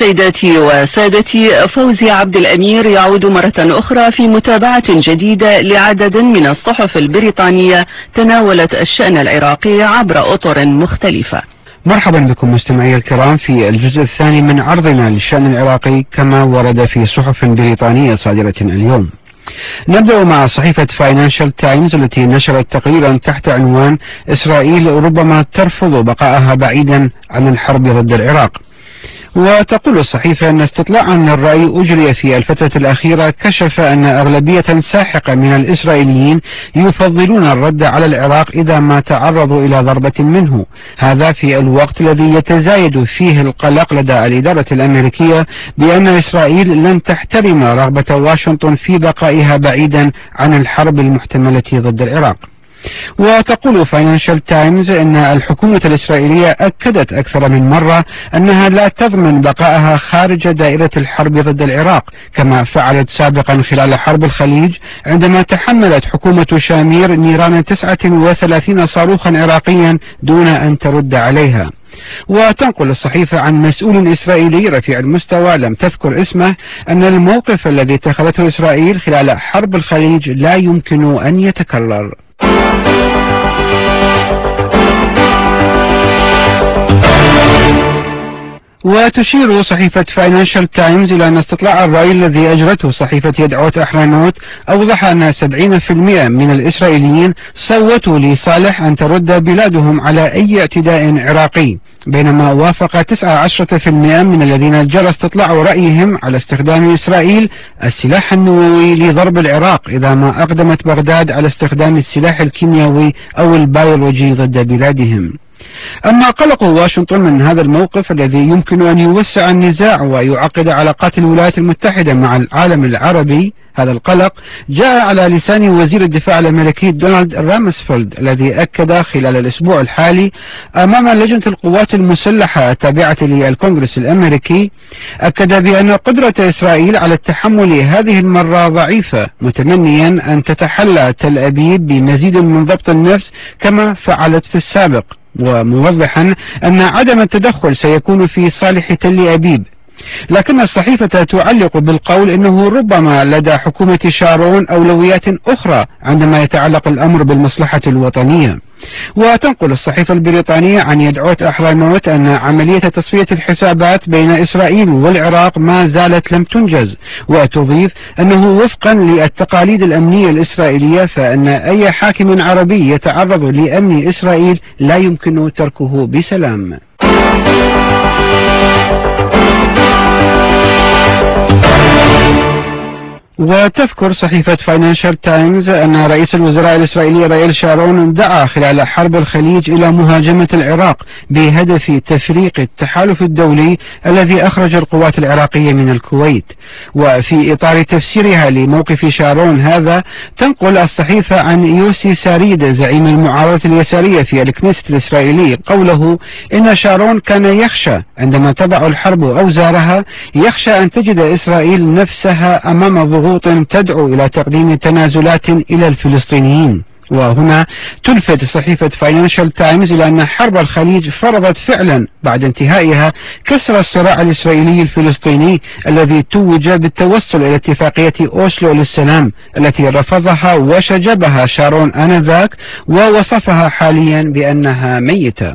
سيداتي وسادتي، فوزي عبد الأمير يعود مرة أخرى في متابعة جديدة لعدد من الصحف البريطانية تناولت الشأن العراقي عبر أطر مختلفة. مرحبا بكم مستمعي الكرام في الجزء الثاني من عرضنا للشأن العراقي كما ورد في صحف بريطانية صادرة اليوم. نبدأ مع صحيفة فاينانشال تايمز التي نشرت تقريرا تحت عنوان إسرائيل ربما ترفض بقائها بعيدا عن الحرب ضد العراق. وتقول الصحيفة أن استطلاعا للرأي أجري في الفترة الأخيرة كشف أن أغلبية ساحقة من الإسرائيليين يفضلون الرد على العراق إذا ما تعرضوا إلى ضربة منه، هذا في الوقت الذي يتزايد فيه القلق لدى الإدارة الأمريكية بأن إسرائيل لن تحترم رغبة واشنطن في بقائها بعيدا عن الحرب المحتملة ضد العراق. وتقول فاينانشال تايمز أن الحكومة الإسرائيلية أكدت أكثر من مرة أنها لا تضمن بقائها خارج دائرة الحرب ضد العراق، كما فعلت سابقا خلال حرب الخليج عندما تحملت حكومة شامير نيران تسعة وثلاثين صاروخا عراقيا دون أن ترد عليها. وتنقل الصحيفة عن مسؤول إسرائيلي رفيع المستوى لم تذكر اسمه أن الموقف الذي اتخذته إسرائيل خلال حرب الخليج لا يمكن أن يتكرر. وتشير صحيفة فاينانشال تايمز إلى أن استطلاع الرأي الذي أجرته صحيفة يدعوت أحرانوت أوضح أن سبعين بالمئة من الإسرائيليين صوتوا لصالح أن ترد بلادهم على أي اعتداء عراقي، بينما وافق تسعة عشر بالمئة من الذين جرى استطلاع رأيهم على استخدام إسرائيل السلاح النووي لضرب العراق إذا ما أقدمت بغداد على استخدام السلاح الكيميائي أو البيولوجي ضد بلادهم. أما قلق واشنطن من هذا الموقف الذي يمكن أن يوسع النزاع ويعقد علاقات الولايات المتحدة مع العالم العربي، هذا القلق جاء على لسان وزير الدفاع الأمريكي دونالد رامسفيلد الذي أكد خلال الأسبوع الحالي أمام لجنة القوات المسلحة التابعة للكونغرس الأمريكي، أكد بأن قدرة إسرائيل على التحمل هذه المرة ضعيفة، متمنيا أن تتحلى تل أبيب بمزيد من ضبط النفس كما فعلت في السابق، وموضحا أن عدم التدخل سيكون في صالح تل أبيب. لكن الصحيفة تعلق بالقول أنه ربما لدى حكومة شارون أولويات أخرى عندما يتعلق الأمر بالمصلحة الوطنية. وتنقل الصحيفة البريطانية عن يدعوت أحرانوت أن عملية تصفية الحسابات بين إسرائيل والعراق ما زالت لم تنجز، وتضيف أنه وفقا للتقاليد الأمنية الإسرائيلية فإن أي حاكم عربي يتعرض لأمن إسرائيل لا يمكن تركه بسلام. وتذكر صحيفة فاينانشال تايمز أن رئيس الوزراء الإسرائيلي رايل شارون دعا خلال حرب الخليج إلى مهاجمة العراق بهدف تفريق التحالف الدولي الذي أخرج القوات العراقية من الكويت. وفي إطار تفسيرها لموقف شارون هذا، تنقل الصحيفة عن يوسي ساريد زعيم المعارضة اليسارية في الكنيست الإسرائيلي قوله إن شارون كان يخشى عندما تضع الحرب أوزارها، يخشى أن تجد إسرائيل نفسها أمام ضغوط تدعو إلى تقديم تنازلات إلى الفلسطينيين. وهنا تلفت صحيفة فاينانشال تايمز إلى أن حرب الخليج فرضت فعلا بعد انتهائها كسر الصراع الإسرائيلي الفلسطيني الذي توج بالتوصل إلى اتفاقية أوسلو للسلام التي رفضها وشجبها شارون آنذاك ووصفها حاليا بأنها ميتة.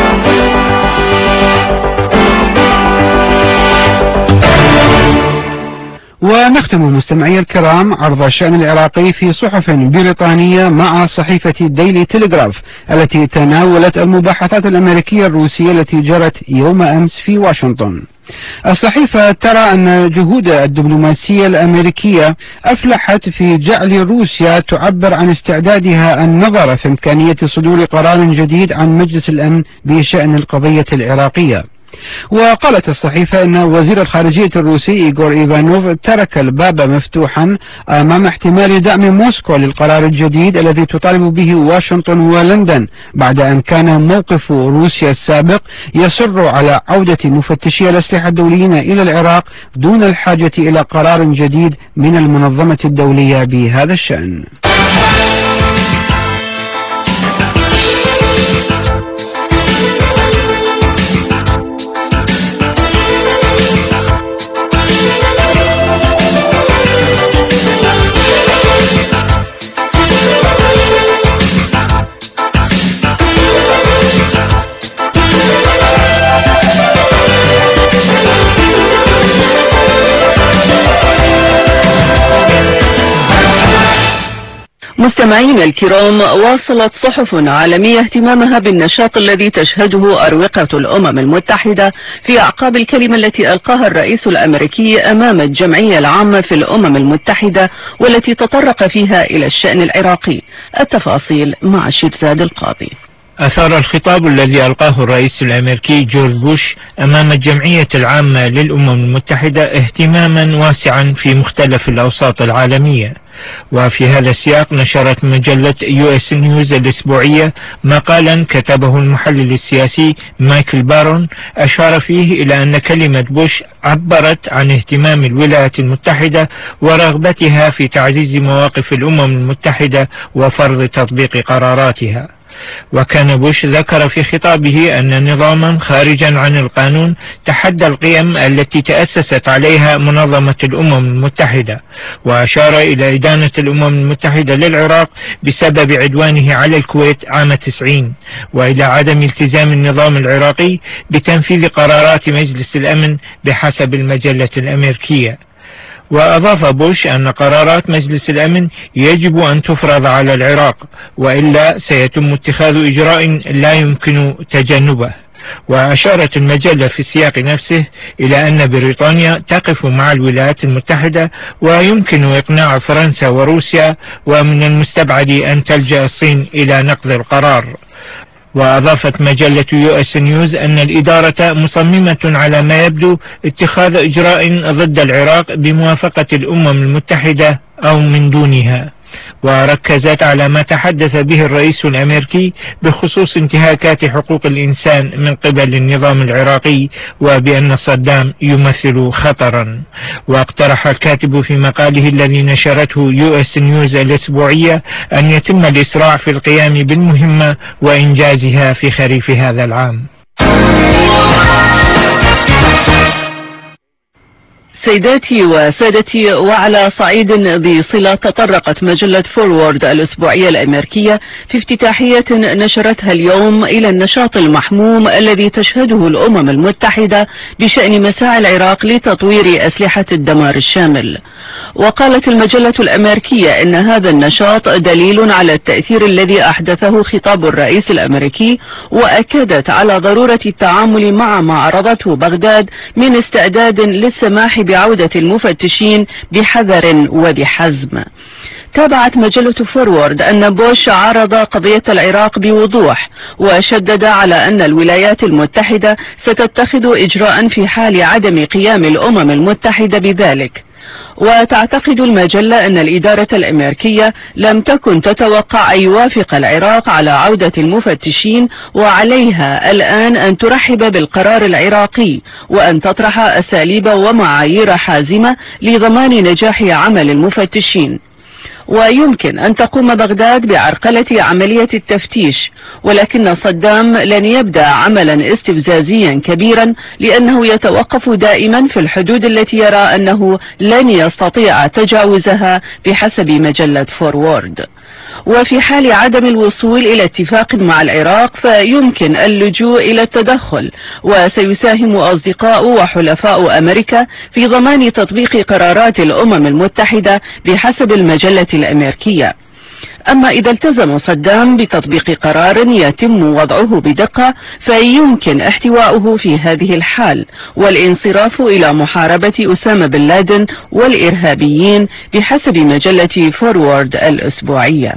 ونختم مستمعي الكرام عرض الشأن العراقي في صحف بريطانية مع صحيفة ديلي تيليغراف التي تناولت المباحثات الأمريكية الروسية التي جرت يوم أمس في واشنطن. الصحيفة ترى أن جهود الدبلوماسية الأمريكية أفلحت في جعل روسيا تعبر عن استعدادها النظر في إمكانية صدور قرار جديد عن مجلس الأمن بشأن القضية العراقية. وقالت الصحيفة أن وزير الخارجية الروسي إيغور إيفانوف ترك الباب مفتوحا أمام احتمال دعم موسكو للقرار الجديد الذي تطالب به واشنطن ولندن، بعد أن كان موقف روسيا السابق يصر على عودة مفتشي الأسلحة الدوليين إلى العراق دون الحاجة إلى قرار جديد من المنظمة الدولية بهذا الشأن. مستمعين الكرام، واصلت صحف عالمية اهتمامها بالنشاط الذي تشهده أروقة الأمم المتحدة في أعقاب الكلمة التي ألقاها الرئيس الأمريكي أمام الجمعية العامة في الأمم المتحدة، والتي تطرق فيها إلى الشأن العراقي. التفاصيل مع شيرزاد القاضي. أثار الخطاب الذي ألقاه الرئيس الأمريكي جورج بوش أمام الجمعية العامة للأمم المتحدة اهتماما واسعا في مختلف الأوساط العالمية. وفي هذا السياق نشرت مجلة يو اس نيوز الأسبوعية مقالا كتبه المحلل السياسي مايكل بارون، أشار فيه إلى أن كلمة بوش عبرت عن اهتمام الولايات المتحدة ورغبتها في تعزيز مواقف الأمم المتحدة وفرض تطبيق قراراتها. وكان بوش ذكر في خطابه أن نظاما خارجا عن القانون تحدى القيم التي تأسست عليها منظمة الأمم المتحدة، وأشار إلى إدانة الأمم المتحدة للعراق بسبب عدوانه على الكويت عام تسعين، وإلى عدم التزام النظام العراقي بتنفيذ قرارات مجلس الأمن بحسب المجلة الأمريكية. وأضاف بوش أن قرارات مجلس الأمن يجب أن تفرض على العراق، وإلا سيتم اتخاذ إجراء لا يمكن تجنبه. وأشارت المجلة في السياق نفسه إلى أن بريطانيا تقف مع الولايات المتحدة، ويمكن إقناع فرنسا وروسيا، ومن المستبعد أن تلجأ الصين إلى نقض القرار. وأضافت مجلة يو اس نيوز أن الإدارة مصممة على ما يبدو اتخاذ إجراء ضد العراق بموافقة الأمم المتحدة أو من دونها، وركزت على ما تحدث به الرئيس الأمريكي بخصوص انتهاكات حقوق الإنسان من قبل النظام العراقي، وبأن صدام يمثل خطرا. واقترح الكاتب في مقاله الذي نشرته يو اس نيوز الأسبوعية أن يتم الإسراع في القيام بالمهمة وإنجازها في خريف هذا العام. سيداتي وسادتي، وعلى صعيد ذي صلة، تطرقت مجلة فورورد الأسبوعية الأمريكية في افتتاحية نشرتها اليوم إلى النشاط المحموم الذي تشهده الأمم المتحدة بشأن مساعي العراق لتطوير أسلحة الدمار الشامل. وقالت المجلة الأمريكية إن هذا النشاط دليل على التأثير الذي أحدثه خطاب الرئيس الأمريكي، وأكدت على ضرورة التعامل مع ما عرضته بغداد من استعداد للسماح بعودة المفتشين بحذر وبحزم. تابعت مجلة فورورد أن بوش عرض قضية العراق بوضوح، وشدد على أن الولايات المتحدة ستتخذ إجراء في حال عدم قيام الأمم المتحدة بذلك. وتعتقد المجلة أن الإدارة الأمريكية لم تكن تتوقع أن يوافق العراق على عودة المفتشين، وعليها الآن أن ترحب بالقرار العراقي وأن تطرح أساليب ومعايير حازمة لضمان نجاح عمل المفتشين. ويمكن أن تقوم بغداد بعرقلة عملية التفتيش، ولكن صدام لن يبدأ عملا استفزازيا كبيرا، لأنه يتوقف دائما في الحدود التي يرى أنه لن يستطيع تجاوزها بحسب مجلة فورورد. وفي حال عدم الوصول إلى اتفاق مع العراق فيمكن اللجوء إلى التدخل، وسيساهم أصدقاء وحلفاء أمريكا في ضمان تطبيق قرارات الأمم المتحدة بحسب المجلة الأمريكية. أما إذا التزم صدام بتطبيق قرار يتم وضعه بدقة فيمكن احتواؤه في هذه الحال والانصراف إلى محاربة أسامة بن لادن والإرهابيين بحسب مجلة فورورد الأسبوعية.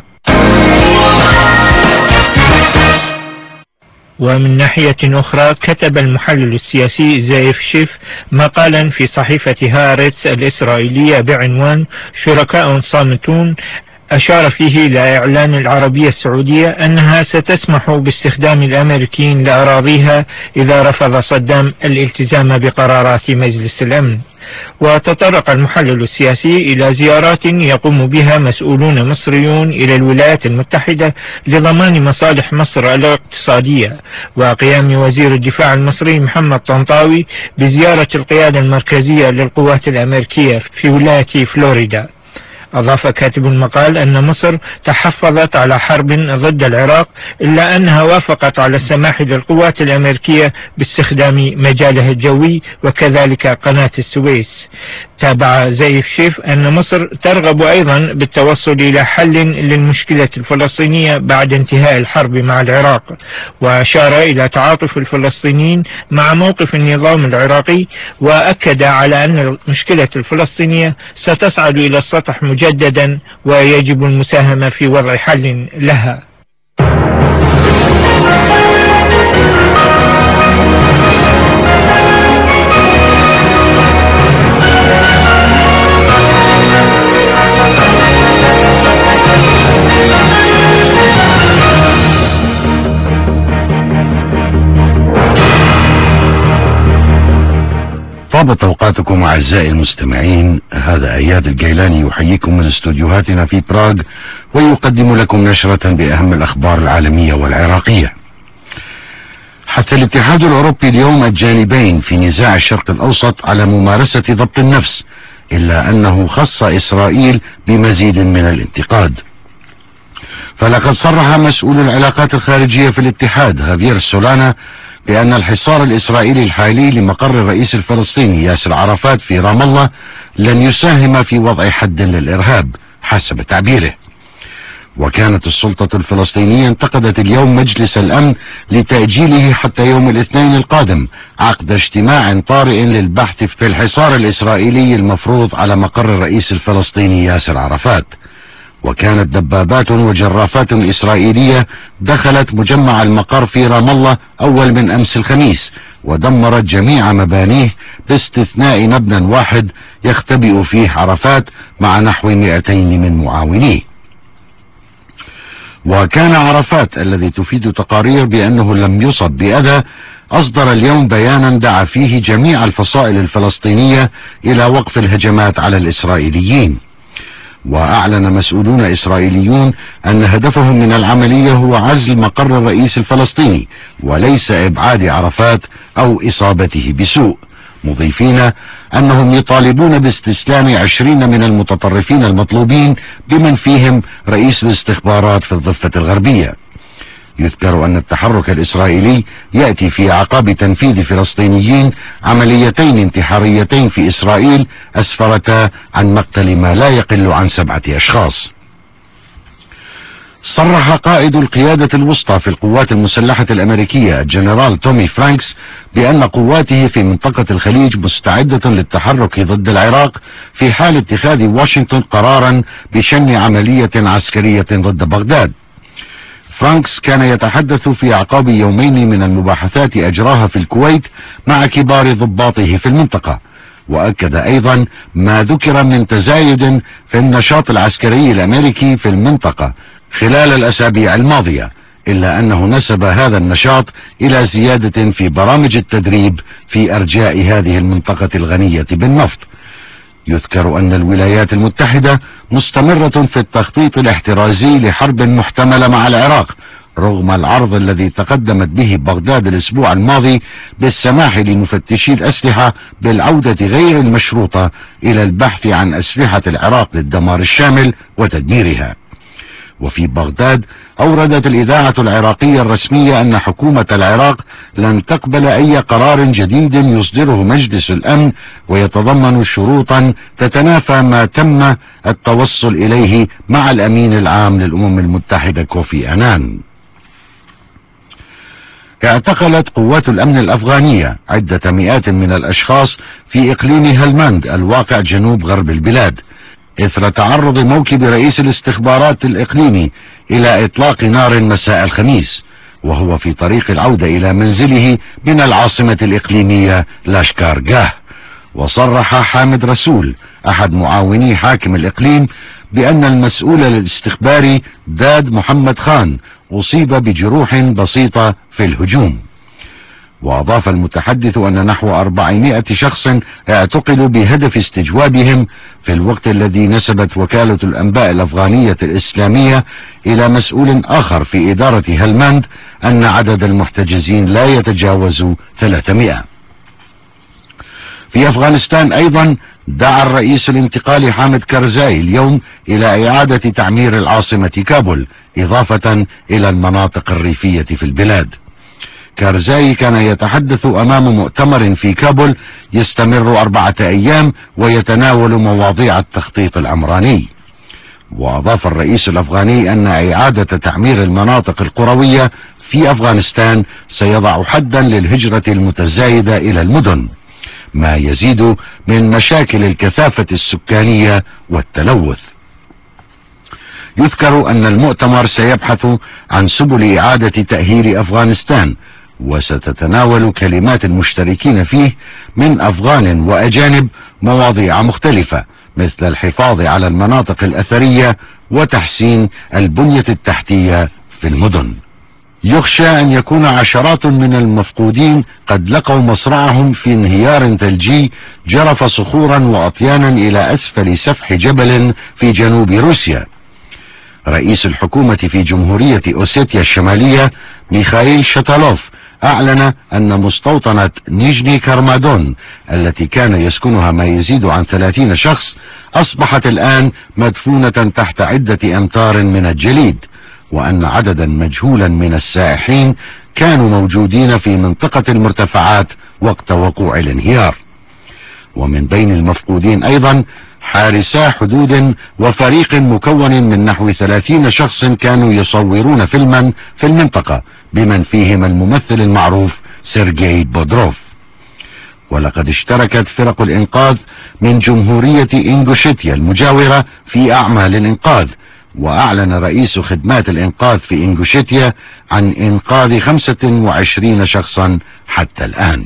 ومن ناحية أخرى، كتب المحلل السياسي زايف شيف مقالا في صحيفة هارتس الإسرائيلية بعنوان شركاء صامتون، أشار فيه إلى إعلان العربية السعودية أنها ستسمح باستخدام الأمريكيين لأراضيها إذا رفض صدام الالتزام بقرارات مجلس الأمن. وتطرق المحلل السياسي إلى زيارات يقوم بها مسؤولون مصريون إلى الولايات المتحدة لضمان مصالح مصر الاقتصادية، وقيام وزير الدفاع المصري محمد طنطاوي بزيارة القيادة المركزية للقوات الأمريكية في ولاية فلوريدا. أضاف كاتب المقال أن مصر تحفظت على حرب ضد العراق، إلا أنها وافقت على السماح للقوات الأمريكية باستخدام مجالها الجوي وكذلك قناة السويس. تابع زيف شيف أن مصر ترغب أيضا بالتوصل إلى حل للمشكلة الفلسطينية بعد انتهاء الحرب مع العراق، وأشار إلى تعاطف الفلسطينيين مع موقف النظام العراقي، وأكد على أن المشكلة الفلسطينية ستصعد إلى السطح مجددا ويجب المساهمة في وضع حل لها. طابت أوقاتكم أعزائي المستمعين. هذا أياد الجيلاني يحييكم من استوديوهاتنا في براغ، ويقدم لكم نشرة بأهم الأخبار العالمية والعراقية. حتى الاتحاد الأوروبي اليوم الجانبين في نزاع الشرق الأوسط على ممارسة ضبط النفس، إلا أنه خص إسرائيل بمزيد من الانتقاد. فلقد صرح مسؤول العلاقات الخارجية في الاتحاد هافير سولانا بأن الحصار الإسرائيلي الحالي لمقر الرئيس الفلسطيني ياسر عرفات في رام الله لن يساهم في وضع حد للإرهاب حسب تعبيره. وكانت السلطة الفلسطينية انتقدت اليوم مجلس الأمن لتأجيله حتى يوم الاثنين القادم عقد اجتماع طارئ للبحث في الحصار الإسرائيلي المفروض على مقر الرئيس الفلسطيني ياسر عرفات. وكانت دبابات وجرافات إسرائيلية دخلت مجمع المقر في رام الله أول من أمس الخميس، ودمرت جميع مبانيه باستثناء مبنى واحد يختبئ فيه عرفات مع نحو مئتين من معاونيه. وكان عرفات الذي تفيد تقارير بأنه لم يصب بأذى أصدر اليوم بيانا دعا فيه جميع الفصائل الفلسطينية إلى وقف الهجمات على الإسرائيليين. وأعلن مسؤولون إسرائيليون أن هدفهم من العملية هو عزل مقر الرئيس الفلسطيني وليس إبعاد عرفات أو إصابته بسوء، مضيفين أنهم يطالبون باستسلام عشرين من المتطرفين المطلوبين بمن فيهم رئيس الاستخبارات في الضفة الغربية. يذكر أن التحرك الإسرائيلي يأتي في أعقاب تنفيذ فلسطينيين عمليتين انتحاريتين في إسرائيل أسفرتا عن مقتل ما لا يقل عن سبعة أشخاص. صرح قائد القيادة الوسطى في القوات المسلحة الأمريكية الجنرال تومي فرانكس بأن قواته في منطقة الخليج مستعدة للتحرك ضد العراق في حال اتخاذ واشنطن قرارا بشن عملية عسكرية ضد بغداد. فرانكس كان يتحدث في أعقاب يومين من المباحثات أجراها في الكويت مع كبار ضباطه في المنطقة، وأكد أيضا ما ذكر من تزايد في النشاط العسكري الأمريكي في المنطقة خلال الأسابيع الماضية، إلا أنه نسب هذا النشاط إلى زيادة في برامج التدريب في أرجاء هذه المنطقة الغنية بالنفط. يذكر أن الولايات المتحدة مستمرة في التخطيط الاحترازي لحرب محتملة مع العراق، رغم العرض الذي تقدمت به بغداد الأسبوع الماضي بالسماح لمفتشي الأسلحة بالعودة غير المشروطة إلى البحث عن أسلحة العراق للدمار الشامل وتدميرها. وفي بغداد أوردت الإذاعة العراقية الرسمية أن حكومة العراق لن تقبل أي قرار جديد يصدره مجلس الأمن ويتضمن شروطا تتنافى ما تم التوصل إليه مع الأمين العام للأمم المتحدة كوفي أنان. اعتقلت قوات الأمن الأفغانية عدة مئات من الأشخاص في إقليم هلماند الواقع جنوب غرب البلاد إثر تعرض موكب رئيس الاستخبارات الإقليمي إلى إطلاق نار مساء الخميس وهو في طريق العودة إلى منزله من العاصمة الإقليمية لاشكارغاه. وصرح حامد رسول أحد معاوني حاكم الإقليم بأن المسؤول الاستخباري داد محمد خان أصيب بجروح بسيطة في الهجوم. وأضاف المتحدث أن نحو أربعمائة شخص اعتقلوا بهدف استجوابهم، في الوقت الذي نسبت وكالة الأنباء الأفغانية الإسلامية إلى مسؤول آخر في إدارة هلماند أن عدد المحتجزين لا يتجاوز ثلاثمائة. في أفغانستان أيضا دعا الرئيس الانتقالي حامد كارزاي اليوم إلى إعادة تعمير العاصمة كابول إضافة إلى المناطق الريفية في البلاد. كارزاي كان يتحدث أمام مؤتمر في كابول يستمر أربعة أيام ويتناول مواضيع التخطيط العمراني. وأضاف الرئيس الأفغاني أن إعادة تعمير المناطق القروية في أفغانستان سيضع حدا للهجرة المتزايدة إلى المدن، ما يزيد من مشاكل الكثافة السكانية والتلوث. يذكر أن المؤتمر سيبحث عن سبل إعادة تأهيل أفغانستان، وستتناول كلمات المشتركين فيه من أفغان وأجانب مواضيع مختلفة، مثل الحفاظ على المناطق الأثرية وتحسين البنية التحتية في المدن. يخشى أن يكون عشرات من المفقودين قد لقوا مصرعهم في انهيار ثلجي جرف صخورا وأطيانا إلى أسفل سفح جبل في جنوب روسيا. رئيس الحكومة في جمهورية أوسيتيا الشمالية ميخائيل شاتالوف أعلن أن مستوطنة نيجني كارمادون التي كان يسكنها ما يزيد عن ثلاثين شخص أصبحت الآن مدفونة تحت عدة أمتار من الجليد، وأن عددا مجهولا من السائحين كانوا موجودين في منطقة المرتفعات وقت وقوع الانهيار. ومن بين المفقودين أيضا حارسا حدود وفريق مكون من نحو ثلاثين شخص كانوا يصورون فيلما في المنطقة بمن فيهم الممثل المعروف سيرجي بودروف. ولقد اشتركت فرق الإنقاذ من جمهورية إنغوشيتيا المجاورة في أعمال الإنقاذ، وأعلن رئيس خدمات الإنقاذ في إنغوشيتيا عن إنقاذ خمسة وعشرين شخصا حتى الآن.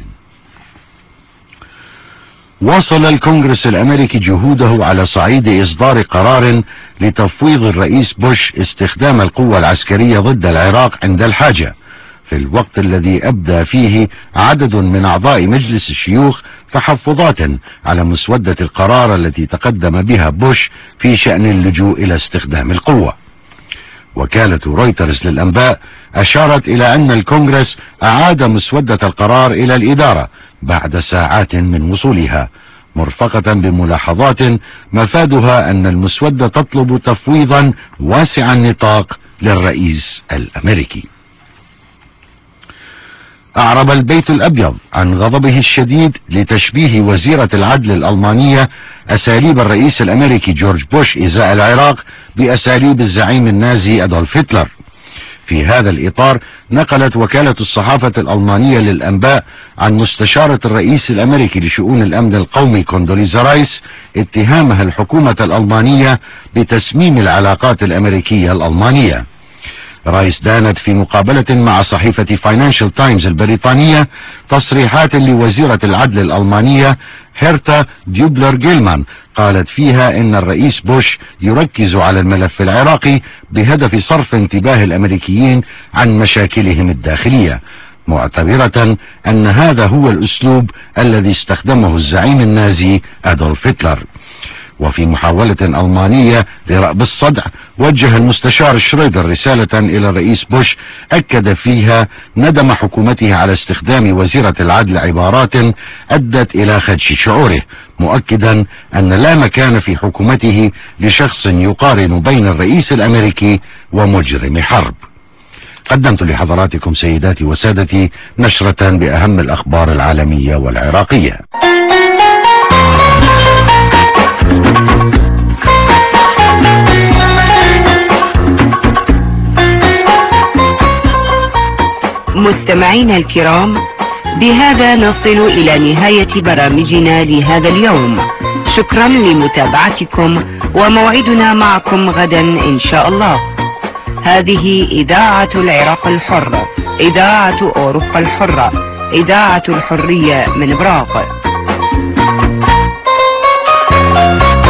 واصل الكونغرس الأمريكي جهوده على صعيد إصدار قرار لتفويض الرئيس بوش استخدام القوة العسكرية ضد العراق عند الحاجة، في الوقت الذي أبدى فيه عدد من أعضاء مجلس الشيوخ تحفظات على مسودة القرار التي تقدم بها بوش في شأن اللجوء إلى استخدام القوة. وكالة رويترز للأنباء أشارت إلى أن الكونغرس أعاد مسودة القرار إلى الإدارة بعد ساعات من وصولها، مرفقة بملاحظات مفادها أن المسودة تطلب تفويضا واسع النطاق للرئيس الأمريكي. أعرب البيت الأبيض عن غضبه الشديد لتشبيه وزيرة العدل الألمانية أساليب الرئيس الأمريكي جورج بوش إزاء العراق بأساليب الزعيم النازي أدولف هتلر. في هذا الإطار نقلت وكالة الصحافة الألمانية للأنباء عن مستشارة الرئيس الأمريكي لشؤون الأمن القومي كوندوليزا رايس اتهامها الحكومة الألمانية بتسميم العلاقات الأمريكية الألمانية. رايس دانت في مقابلة مع صحيفة فاينانشال تايمز البريطانية تصريحات لوزيرة العدل الألمانية هيرتا ديوبلر جيلمان، قالت فيها إن الرئيس بوش يركز على الملف العراقي بهدف صرف انتباه الأمريكيين عن مشاكلهم الداخلية، معتبرة أن هذا هو الأسلوب الذي استخدمه الزعيم النازي أدولف هتلر. وفي محاولة ألمانية لرأب الصدع وجه المستشار شريدر رسالة إلى الرئيس بوش أكد فيها ندم حكومته على استخدام وزيرة العدل عبارات أدت إلى خدش شعوره، مؤكدا أن لا مكان في حكومته لشخص يقارن بين الرئيس الأمريكي ومجرم حرب. قدمت لحضراتكم سيداتي وسادتي نشرة بأهم الأخبار العالمية والعراقية. مستمعينا الكرام، بهذا نصل إلى نهاية برامجنا لهذا اليوم. شكرا لمتابعتكم، وموعدنا معكم غدا إن شاء الله. هذه إذاعة العراق الحر، إذاعة أوروبا الحرة، إذاعة الحرية من براق.